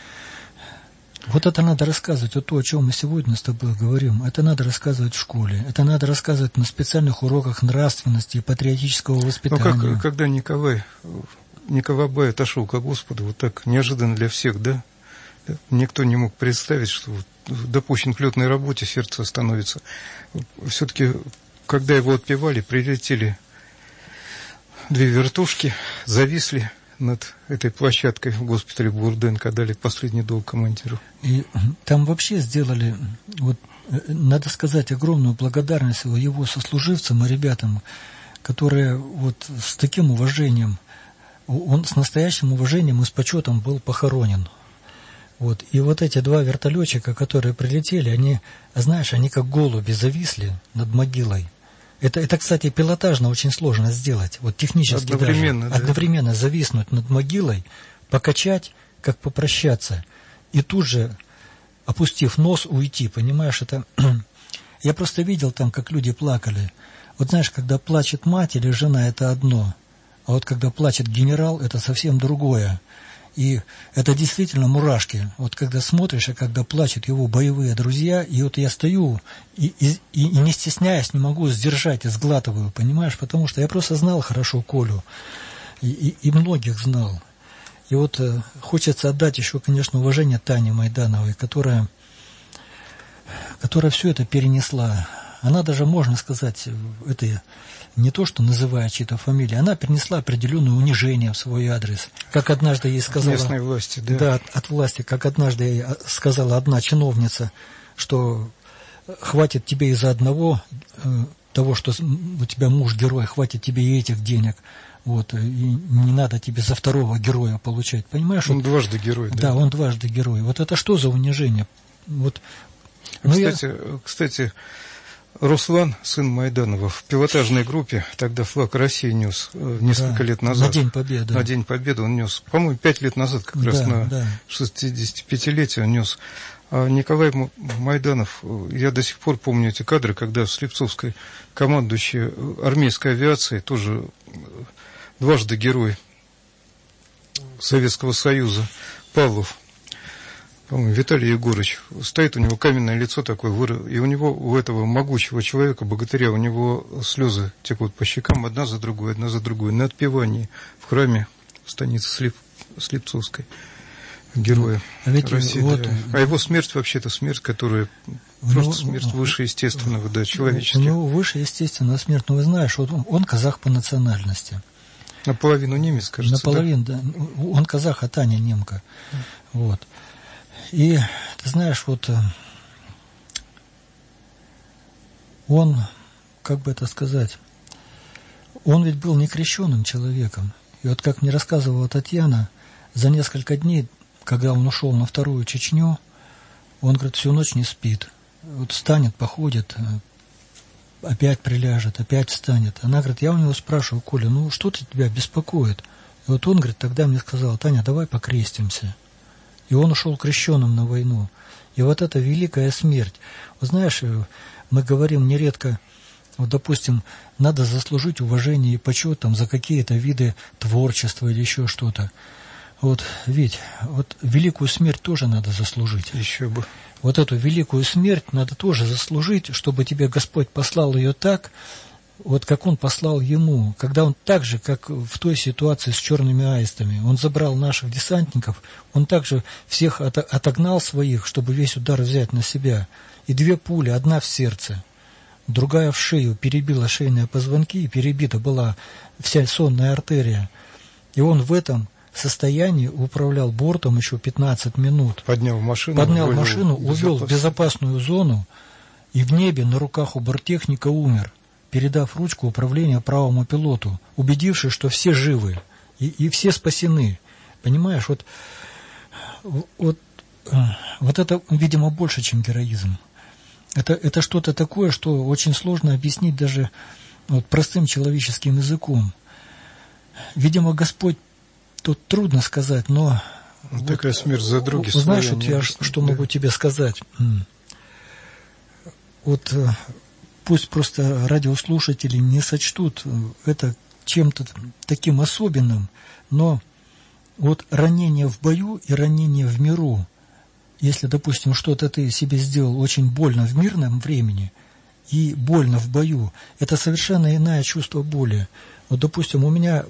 вот это надо рассказывать. Вот то, о чем мы сегодня с тобой говорим, это надо рассказывать в школе. Это надо рассказывать на специальных уроках нравственности и патриотического воспитания. Ну, как, когда Николай, Николабай отошел ко Господу, вот так неожиданно для всех, да? Никто не мог представить, что допущен к летной работе, сердце остановится. Все-таки, когда его отпевали, прилетели две вертушки, зависли над этой площадкой в госпитале Бурденко, дали последний долг командиру. И там вообще сделали, вот, надо сказать, огромную благодарность его сослуживцам и ребятам, которые вот с таким уважением, он с настоящим уважением и с почетом был похоронен. Вот. И вот эти два вертолетчика, которые прилетели, они, знаешь, они как голуби зависли над могилой. Это, это, кстати, пилотажно очень сложно сделать. Вот технически одновременно, даже. Да. Одновременно зависнуть над могилой, покачать, как попрощаться, и тут же, опустив нос, уйти. Понимаешь, это... Я просто видел там, как люди плакали. Вот знаешь, когда плачет мать или жена, это одно. А вот когда плачет генерал, это совсем другое. И это действительно мурашки. Вот когда смотришь, и когда плачут его боевые друзья, и вот я стою и, и, и не стесняясь, не могу сдержать и сглатываю, понимаешь? Потому что я просто знал хорошо Колю, и, и, и многих знал. И вот э, хочется отдать еще, конечно, уважение Тане Майдановой, которая, которая все это перенесла. Она даже, можно сказать, это... не то, что называя чьи-то фамилии, она перенесла определенное унижение в свой адрес. Как однажды ей сказала... Местной власти, да. Да, от, от власти, как однажды ей сказала одна чиновница, что хватит тебе из-за одного, э, того, что у тебя муж герой, хватит тебе и этих денег. Вот, и не надо тебе за второго героя получать. Понимаешь? Он вот, дважды герой, да. Да, он дважды герой. Вот это что за унижение? Вот, ну, кстати, я... кстати... Руслан, сын Майданова, в пилотажной группе, тогда флаг России нес несколько да, лет назад. На День Победы. На День Победы он нес, по-моему, пять лет назад, как да, раз на да. шестидесятипятилетие он нес. А Николай Майданов, я до сих пор помню эти кадры, когда в Слепцовской командующий армейской авиацией, тоже дважды герой Советского Союза, Павлов, по-моему, Виталий Егорович, стоит, у него каменное лицо такое, и у него, у этого могучего человека, богатыря, у него слезы текут по щекам, одна за другой, одна за другой, на отпевании в храме в станице Слеп, Слепцовской, героя а России. Вот, да. А его смерть вообще-то смерть, которая просто смерть выше естественного, да, человеческого. У него выше естественного смерть, но вы знаешь, вот он, он казах по национальности. Наполовину немец, кажется. Наполовину, да. да. Он казах, а Таня немка. Вот. И, ты знаешь, вот он, как бы это сказать, он ведь был некрещенным человеком. И вот как мне рассказывала Татьяна, за несколько дней, когда он ушел на вторую Чечню, Он, говорит, всю ночь не спит. Вот встанет, походит, опять приляжет, опять встанет. Она говорит, я у него спрашиваю, Коля, ну что-то тебя беспокоит? И вот он, говорит, тогда мне сказал, Таня, давай покрестимся. И он ушел крещеным на войну. И вот эта великая смерть. Вы знаешь, мы говорим нередко, вот, допустим, надо заслужить уважение и почет там, за какие-то виды творчества или еще что-то. Вот, ведь, вот великую смерть тоже надо заслужить. Еще бы. Вот эту великую смерть надо тоже заслужить, чтобы тебе Господь послал ее так, вот как Он послал ему, когда Он так же, как в той ситуации с черными аистами, Он забрал наших десантников, Он также всех отогнал своих, чтобы весь удар взять на себя. И две пули, одна в сердце, другая в шею, перебила шейные позвонки, и перебита была вся сонная артерия. И Он в этом состоянии управлял бортом еще пятнадцать минут. Поднял машину. Поднял машину, увел в безопасную зону, и в небе на руках у борттехника умер, передав ручку управления правому пилоту, убедившись, что все живы и, и все спасены. Понимаешь, вот, вот, вот это, видимо, больше, чем героизм. Это, это что-то такое, что очень сложно объяснить даже вот, простым человеческим языком. Видимо, Господь, тут трудно сказать, но... Вот такая смерть за други. Знаешь, вот я что да. могу тебе сказать? Вот пусть просто радиослушатели не сочтут это чем-то таким особенным, но вот ранение в бою и ранение в миру, если, допустим, что-то ты себе сделал очень больно в мирном времени и больно в бою, это совершенно иное чувство боли. Вот, допустим, у меня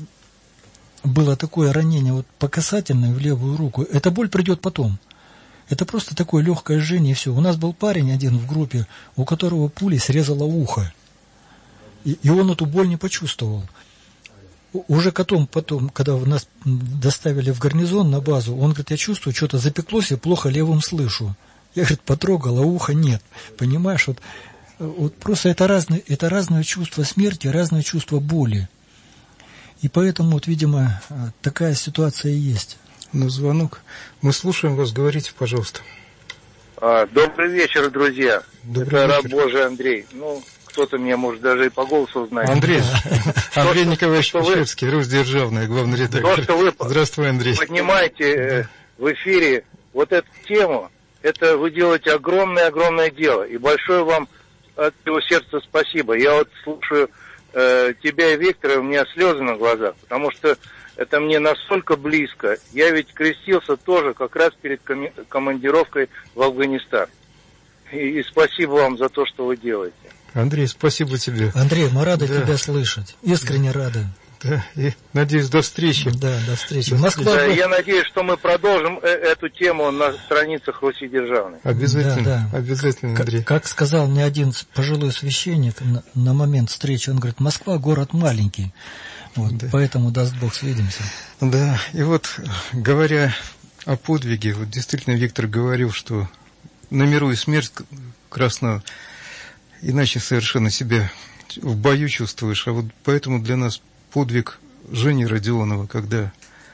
было такое ранение вот по касательной в левую руку, эта боль придет потом. Это просто такое легкое жжение, и все. У нас был парень один в группе, у которого пулей срезало ухо. И, и он эту боль не почувствовал. Уже потом, потом, когда нас доставили в гарнизон на базу, он говорит, я чувствую, что-то запеклось, и плохо левым слышу. Я, говорит, потрогал, а уха нет. Понимаешь, вот, вот просто это разные, это разное чувство смерти, разное чувство боли. И поэтому, вот, видимо, такая ситуация и есть. Ну, звонок. Мы слушаем вас, говорите, пожалуйста. А, добрый вечер, друзья. Добрый Это вечер. раб Божий Андрей. Ну, кто-то меня, может, даже и по голосу знает. Андрей, Андрей Николаевич что Печерский, Росдержавный, главный редактор. То, что вы Здравствуй, Андрей. поднимаете в эфире вот эту тему, это вы делаете огромное-огромное дело. И большое вам от всего сердца спасибо. Я вот слушаю э, тебя и Виктора, у меня слезы на глазах, потому что это мне настолько близко. Я ведь крестился тоже как раз перед коми- командировкой в Афганистан. И, и спасибо вам за то, что вы делаете. Андрей, спасибо тебе. Андрей, мы рады да. тебя слышать. Искренне рады. Да, и надеюсь, до встречи. Да, до встречи. Москва. Да, я надеюсь, что мы продолжим э- эту тему на страницах Руси Державной. Обязательно, да, да. обязательно, Андрей. Как, как сказал мне один пожилой священник на, на момент встречи, он говорит, Москва город маленький. Вот, да. Поэтому, даст Бог, свидимся. Да, и вот, говоря о подвиге, вот действительно Виктор говорил, что на миру и смерть красного иначе совершенно себя в бою чувствуешь. А вот поэтому для нас подвиг Жени Родионова, когда,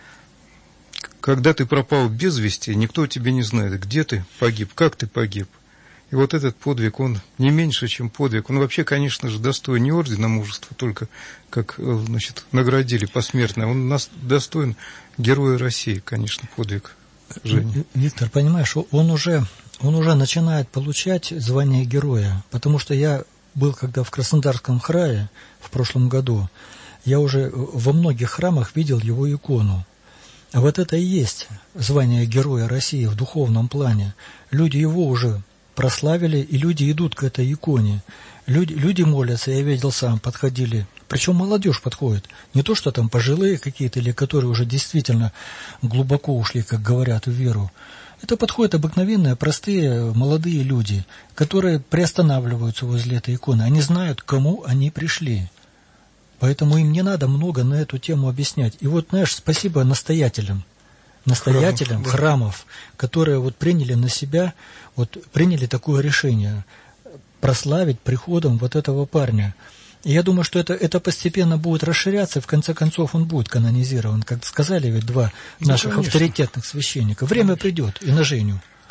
когда ты пропал без вести, никто тебя не знает, где ты погиб, как ты погиб. И вот этот подвиг, он не меньше, чем подвиг. Он вообще, конечно же, достоин не ордена мужества, только как, значит, наградили посмертно. Он нас достоин Героя России, конечно, подвиг Жени. Виктор, понимаешь, он уже, он уже начинает получать звание героя, потому что я был, когда в Краснодарском крае в прошлом году, я уже во многих храмах видел его икону. А вот это и есть звание Героя России в духовном плане. Люди его уже прославили, и люди идут к этой иконе. Люди, люди молятся, я видел сам, подходили. Причем молодежь подходит. Не то, что там пожилые какие-то, или которые уже действительно глубоко ушли, как говорят, в веру. Это подходят обыкновенные, простые, молодые люди, которые приостанавливаются возле этой иконы. Они знают, к кому они пришли. Поэтому им не надо много на эту тему объяснять. И вот, знаешь, спасибо настоятелям. настоятелям храмов, храмов, которые вот приняли на себя, вот приняли такое решение прославить приходом вот этого парня. И я думаю, что это, это постепенно будет расширяться, и в конце концов он будет канонизирован. Как сказали ведь два наших ну, авторитетных священника. Время конечно. Придет и на Женю.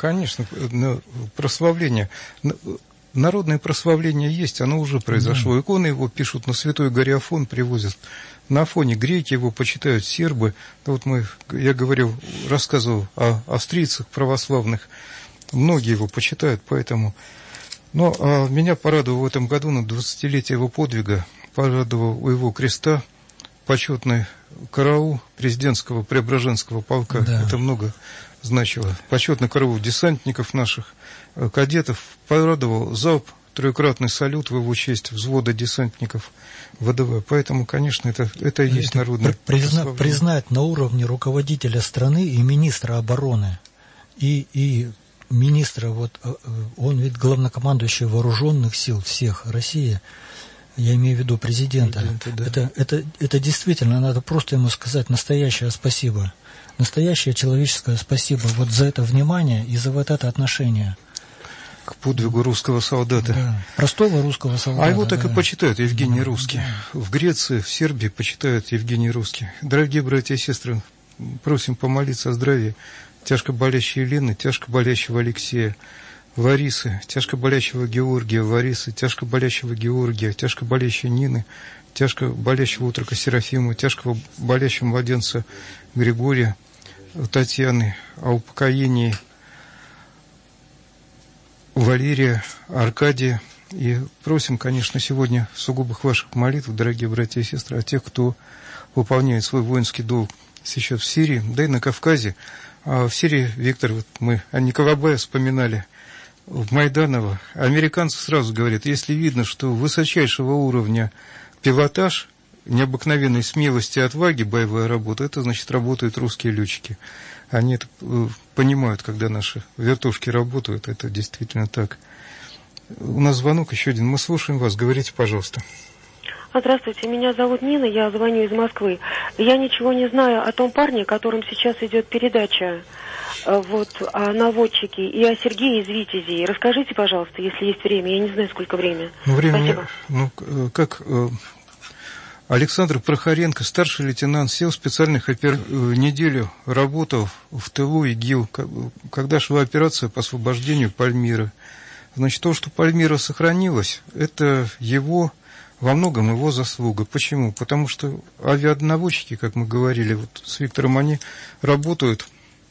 Конечно, прославление. Народное прославление есть, оно уже произошло. Mm-hmm. Иконы его пишут на Святой горе Афон, привозят. На Афоне греки его почитают, сербы. Вот мы, я говорил, рассказывал о австрийцах православных. Многие его почитают, поэтому... Но а меня порадовал в этом году на двадцатилетие его подвига, порадовал у его креста почетный караул президентского Преображенского полка. Да. Это много значило. Почетный караул десантников наших, кадетов, порадовал залп, трехкратный салют в его честь взвода десантников ВДВ. Поэтому, конечно, это, это и есть народное призна, признать на уровне руководителя страны и министра обороны, и, и министра, вот он ведь главнокомандующий вооруженных сил всех России, я имею в виду президента. президента да. это, это, это действительно, надо просто ему сказать настоящее спасибо. Настоящее человеческое спасибо вот за это внимание и за вот это отношение. К подвигу русского солдата. Да. Простого русского солдата. А его так да. и почитают, Евгений Русский. Да. В Греции, в Сербии почитают Евгений Русский. Дорогие братья и сестры, просим помолиться о здравии тяжко болящей Елены, тяжко болящего Алексея, Ларисы, тяжко болящего Георгия, Ларисы, тяжко болящего Георгия, тяжко болящей Нины, тяжко болящего утрока Серафима, тяжко болящего младенца Григория, Татьяны, о упокоении Валерия, Аркадия. И просим, конечно, сегодня сугубых ваших молитв, дорогие братья и сестры, о тех, кто выполняет свой воинский долг сейчас в Сирии, да и на Кавказе. А в Сирии, Виктор, вот мы о Николабае вспоминали, в Майданово. Американцы сразу говорят, если видно, что высочайшего уровня пилотаж, необыкновенной смелости и отваги боевая работа, это значит работают русские летчики. Они это понимают, когда наши вертушки работают, это действительно так. У нас звонок еще один, мы слушаем вас, говорите, пожалуйста. Здравствуйте, меня зовут Нина, я звоню из Москвы. Я ничего не знаю о том парне, о котором сейчас идет передача, вот, о наводчике и о Сергее из Витязей. Расскажите, пожалуйста, если есть время, я не знаю, сколько времени. Ну, времени, ну, как... Александр Прохоренко, старший лейтенант, сел в специальных опер... неделю работал в тылу ИГИЛ, когда шла операция по освобождению Пальмиры. Значит, то, что Пальмира сохранилась, это его, во многом его заслуга. Почему? Потому что авианаводчики, как мы говорили вот с Виктором, они работают,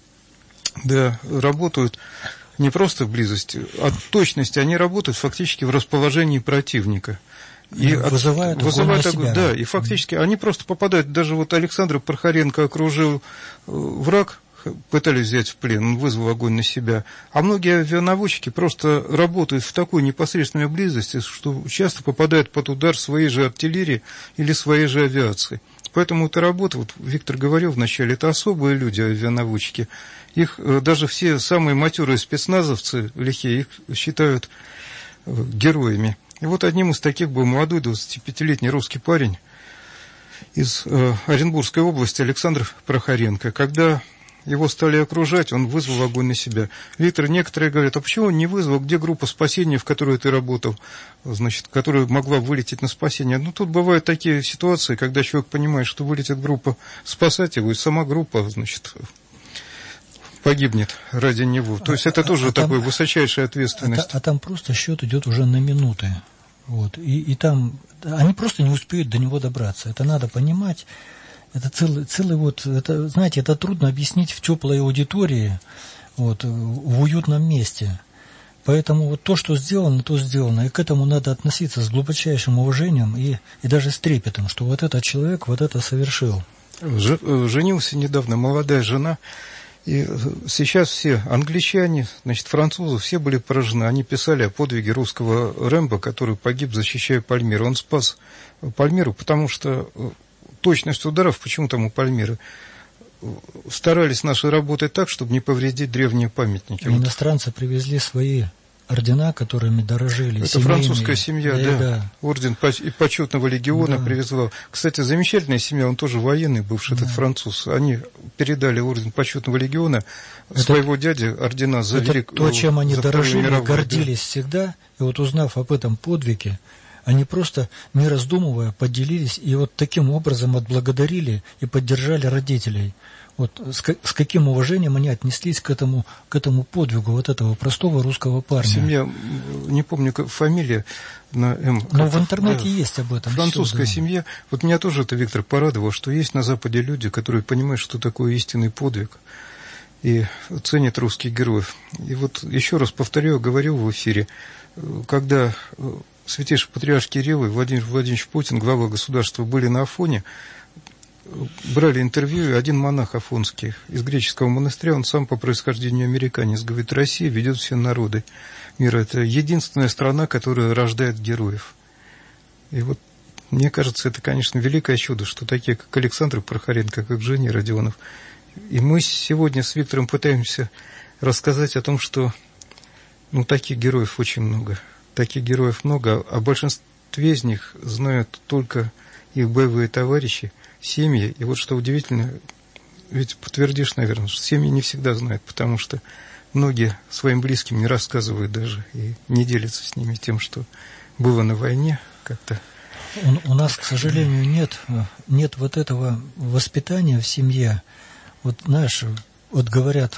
да, работают не просто в близости, а в точности, они работают фактически в расположении противника. И вызывают, вызывают огонь, да, и фактически они просто попадают, даже вот Александр Прохоренко окружил враг, пытались взять в плен, он вызвал огонь на себя, а многие авианаводчики просто работают в такой непосредственной близости, что часто попадают под удар своей же артиллерии или своей же авиации. Поэтому эта работа, вот Виктор говорил вначале, это особые люди, авианаводчики, их даже все самые матерые спецназовцы лихие, их считают героями. И вот одним из таких был молодой двадцатипятилетний русский парень из э, Оренбургской области Александр Прохоренко. Когда его стали окружать, он вызвал огонь на себя. Виктор, некоторые говорят, а почему он не вызвал, где группа спасения, в которой ты работал, значит, которая могла вылететь на спасение? Ну, тут бывают такие ситуации, когда человек понимает, что вылетит группа спасать его, и сама группа, значит, погибнет ради него. То есть это а, тоже а такой там, высочайшая ответственность. А, а там просто счет идет уже на минуты. Вот. И, и там они просто не успеют до него добраться. Это надо понимать. Это целый, целый вот, это, знаете, это трудно объяснить в теплой аудитории, вот, в уютном месте. Поэтому вот то, что сделано, то сделано. И к этому надо относиться с глубочайшим уважением и, и даже с трепетом, что вот этот человек вот это совершил. Женился недавно молодая жена. И сейчас все англичане, значит, французы, все были поражены. Они писали о подвиге русского Рэмбо, который погиб, защищая Пальмиру. Он спас Пальмиру, потому что точность ударов, почему там у Пальмиры, старались наши работать так, чтобы не повредить древние памятники. Иностранцы привезли свои ордена, которыми дорожили. Это семейные. Французская семья, да, да. да. Орден почетного легиона да. привезла. Кстати, замечательная семья, он тоже военный, бывший да. этот француз. Они передали орден почетного легиона это, своего дяди, ордена за это велик... то, чем они за дорожили, мировую, гордились да. всегда. И вот узнав об этом подвиге, Они просто, не раздумывая, поделились и вот таким образом отблагодарили и поддержали родителей. Вот с, с каким уважением они отнеслись к этому, к этому подвигу вот этого простого русского парня. Семья, не помню, фамилия на М. Но в интернете да, есть об этом. Французская все, да. семья. Вот меня тоже это, Виктор, порадовало, что есть на Западе люди, которые понимают, что такое истинный подвиг и ценят русских героев. И вот еще раз повторю, говорил в эфире, когда святейший патриарх Кирилл и Владимир Владимирович Путин, глава государства, были на Афоне, брали интервью, и один монах афонский из греческого монастыря, он сам по происхождению американец, говорит, Россия ведет все народы мира. Это единственная страна, которая рождает героев. И вот мне кажется, это, конечно, великое чудо, что такие, как Александр Прохоренко, как Женя Родионов. И мы сегодня с Виктором пытаемся рассказать о том, что ну, таких героев очень много. Таких героев много, а большинстве из них знают только их боевые товарищи, семьи. И вот что удивительно, ведь подтвердишь, наверное, что семьи не всегда знают, потому что многие своим близким не рассказывают даже и не делятся с ними тем, что было на войне как-то. У, у нас, к сожалению, нет, нет вот этого воспитания в семье. Вот, знаешь, вот говорят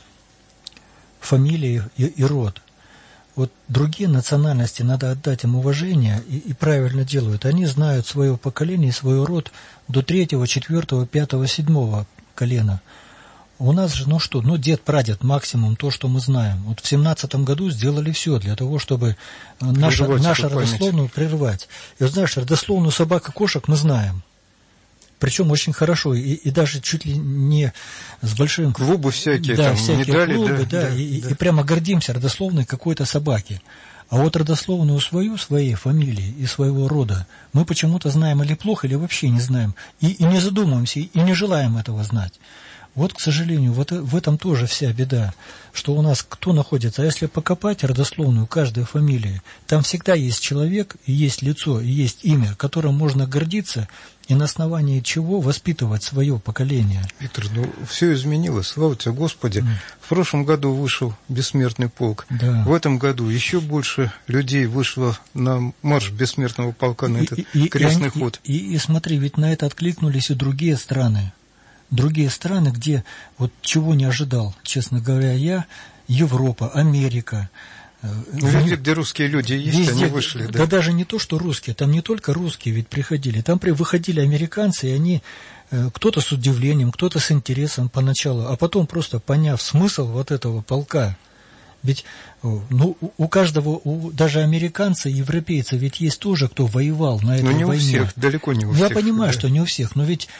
фамилии и, и род. Вот другие национальности надо отдать им уважение и, и правильно делают. Они знают свое поколение и свой род до третьего, четвертого, пятого, седьмого колена. У нас же, ну что, ну дед, прадед, максимум то, что мы знаем. Вот в семнадцатом году сделали все для того, чтобы нашу, нашу родословную прервать. И вот, знаешь, родословную собак и кошек мы знаем. Причем очень хорошо, и, и даже чуть ли не с большим... Клубы всякие, да, там, всякие медали, клубы, да, да, да, и, да. и прямо гордимся родословной какой-то собаки. А вот родословную свою, своей фамилии и своего рода мы почему-то знаем или плохо, или вообще не знаем. И, и не задумываемся, и не желаем этого знать. Вот, к сожалению, вот в этом тоже вся беда, что у нас кто находится. А если покопать родословную каждой фамилии, там всегда есть человек, и есть лицо, и есть имя, которым можно гордиться, и на основании чего воспитывать свое поколение. Виктор, ну все изменилось, слава тебе, Господи. Mm. В прошлом году вышел бессмертный полк. Да. В этом году еще больше людей вышло на марш бессмертного полка, на и, этот и, крестный и, ход. И, и, и смотри, ведь на это откликнулись и другие страны. Другие страны, где вот чего не ожидал, честно говоря, я, Европа, Америка. Ну, везде, где русские люди есть, везде, они вышли. Да? Да даже не то, что русские, там не только русские ведь приходили, там выходили американцы, и они, кто-то с удивлением, кто-то с интересом поначалу, а потом просто поняв смысл вот этого полка. Ведь ну, у каждого, у, даже американцы, европейцы, ведь есть тоже, кто воевал на этой войне. Но не войне. У всех, далеко не у Я всех. Я понимаю, да. что не у всех, но ведь...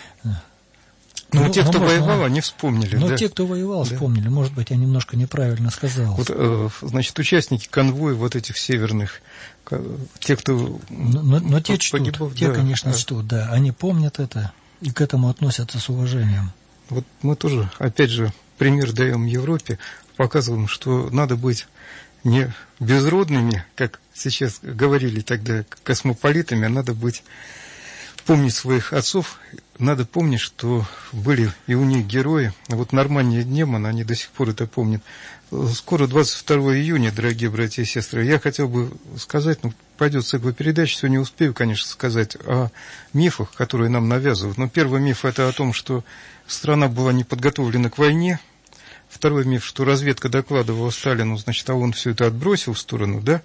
Ну, те, кто можно, воевал, они вспомнили. Но да. те, кто воевал, да. вспомнили. Может быть, я немножко неправильно сказал. Вот, э, значит, участники конвоя вот этих северных, те, кто Но, но, но те чтут, погибал, те, да, конечно, да. чтут, да. Они помнят это и к этому относятся с уважением. Вот мы тоже, опять же, пример даем Европе, показываем, что надо быть не безродными, как сейчас говорили тогда, космополитами, а надо быть... помнить своих отцов, надо помнить, что были и у них герои. Вот Нормания и Неман, они до сих пор это помнят. Скоро двадцать второго июня, дорогие братья и сестры. Я хотел бы сказать, ну, пойдет цикл передач, сегодня успею, конечно, сказать о мифах, которые нам навязывают. Но первый миф – это о том, что страна была не подготовлена к войне. Второй миф, что разведка докладывала Сталину, значит, а он все это отбросил в сторону, да.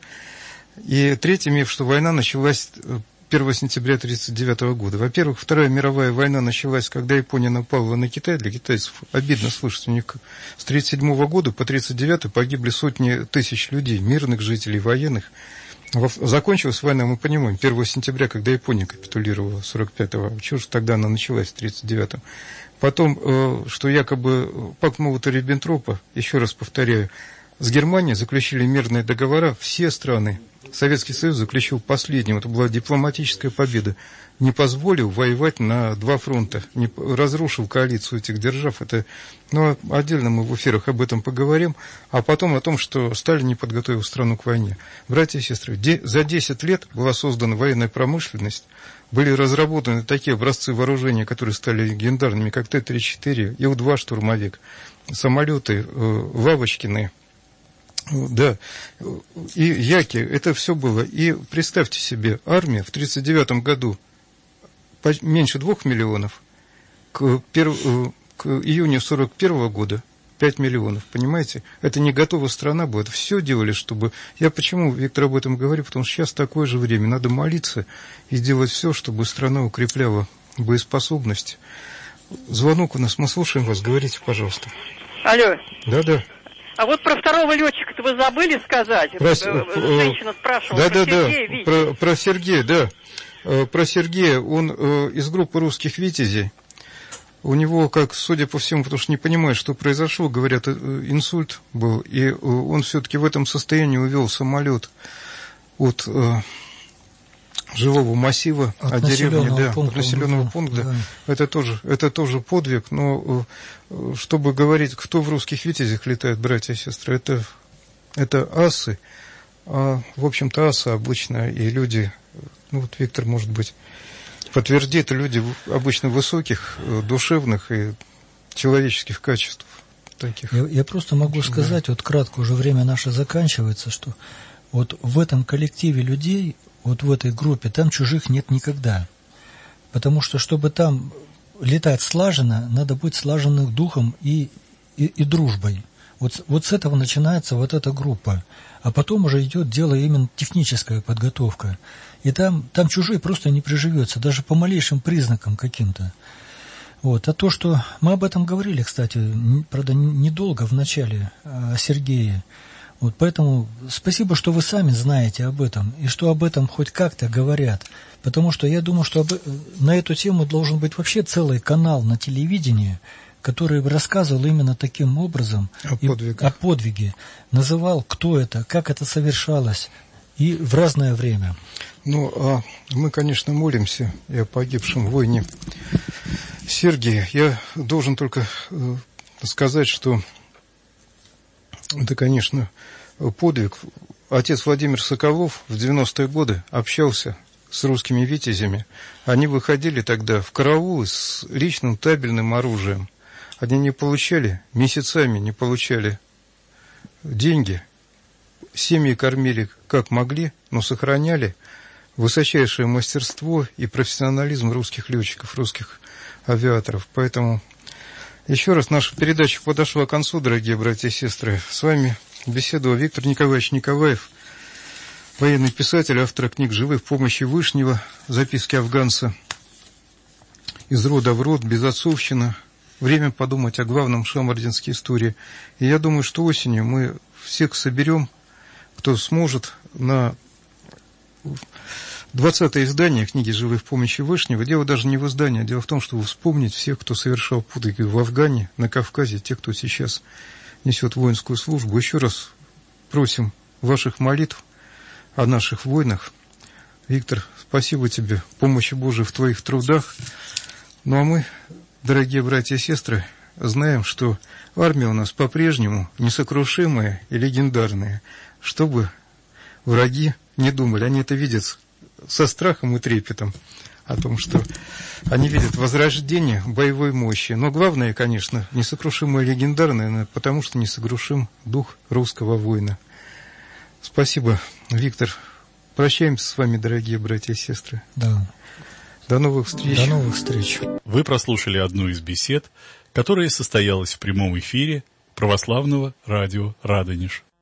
И третий миф, что война началась... первого сентября тысяча девятьсот тридцать девятого года. Во-первых, Вторая мировая война началась, когда Япония напала на Китай. Для китайцев обидно слышать. У них с тридцать седьмого года по тридцать девятый погибли сотни тысяч людей, мирных жителей, военных. Закончилась война, мы понимаем, первого сентября, когда Япония капитулировала, сорок пятого. Чего же тогда она началась в тридцать девятом? Потом, что якобы пакт Молотова-Риббентропа, еще раз повторяю, с Германией заключили мирные договора все страны. Советский Союз заключил последним, это была дипломатическая победа, не позволил воевать на два фронта, не разрушил коалицию этих держав. Это, ну, отдельно мы в эфирах об этом поговорим, а потом о том, что Сталин не подготовил страну к войне. Братья и сестры, де, за десять лет была создана военная промышленность, были разработаны такие образцы вооружения, которые стали легендарными, как Т тридцать четыре, Ил два штурмовик, самолеты э, Лавочкины, Да, и яки, это все было. И представьте себе, армия в тридцать девятом году меньше двух миллионов, к, перв... к июню сорок первого года пять миллионов, понимаете? Это не готовая страна была, это все делали, чтобы... Я почему, Виктор, об этом говорю? Потому что сейчас такое же время, надо молиться и делать все, чтобы страна укрепляла боеспособность. Звонок у нас, мы слушаем вас, говорите, пожалуйста. Алло. Да-да. А вот про второго летчика-то вы забыли сказать? Про, Женщина спрашивала да, про да, Сергея, да, про, про Сергея, да. Про Сергея, он из группы русских «Витязей». У него, как, судя по всему, потому что не понимает, что произошло, говорят, инсульт был, и он все-таки в этом состоянии увел самолет от э, жилого массива, от, от деревни, да, пункта, от населенного пункта. Да. Это тоже, это тоже подвиг, но э, чтобы говорить, кто в русских «Витязях» летает, братья и сестры, это, это асы, а, в общем-то, асы обычно, и люди, ну вот Виктор, может быть, подтвердит, люди обычно высоких, душевных и человеческих качеств таких. Я, я просто могу сказать, да. Вот кратко, уже время наше заканчивается, что вот в этом коллективе людей, вот в этой группе, там чужих нет никогда. Потому что, чтобы там летать слаженно, надо быть слаженным духом и, и, и дружбой. Вот, вот с этого начинается вот эта группа. А потом уже идет дело именно техническая подготовка. И там, там чужой просто не приживется, даже по малейшим признакам каким-то. Вот. А то, что мы об этом говорили, кстати, правда, недолго в начале о Сергее. Вот. Поэтому спасибо, что вы сами знаете об этом, и что об этом хоть как-то говорят. Потому что я думаю, что об, на эту тему должен быть вообще целый канал на телевидении, который рассказывал именно таким образом о, и, о подвиге, называл, кто это, как это совершалось, и в разное время. Ну, а мы, конечно, молимся и о погибшем воине Сергии. Я должен только э, сказать, что это, конечно, подвиг. Отец Владимир Соколов в девяностые годы общался с русскими витязями. Они выходили тогда в караулы с личным табельным оружием. Они не получали, месяцами не получали деньги. Семьи кормили как могли, но сохраняли высочайшее мастерство и профессионализм русских летчиков, русских авиаторов. Поэтому еще раз наша передача подошла к концу, дорогие братья и сестры. С вами беседовал Виктор Николаевич Николаев, военный писатель, автор книг «Живы в помощи Вышнего», «Записки афганца», «Из рода в род», «Безотцовщина», «Время подумать о главном», «Шамардинские истории». И я думаю, что осенью мы всех соберем, кто сможет, на двадцатое издание книги «Живы в помощи Вышнего». Дело даже не в издании, а дело в том, чтобы вспомнить всех, кто совершал подвиги в Афгане, на Кавказе, тех, кто сейчас несет воинскую службу. Еще раз просим ваших молитв о наших войнах. Виктор, спасибо тебе, помощи Божией в твоих трудах. Ну а мы, дорогие братья и сестры, знаем, что армия у нас по-прежнему несокрушимая и легендарная. Чтобы враги не думали, они это видят со страхом и трепетом о том, что они видят возрождение боевой мощи. Но главное, конечно, несокрушимое и легендарное, потому что несокрушим дух русского воина. Спасибо, Виктор. Прощаемся с вами, дорогие братья и сестры. Да. До новых встреч. До новых встреч. Вы прослушали одну из бесед, которая состоялась в прямом эфире православного радио «Радонеж».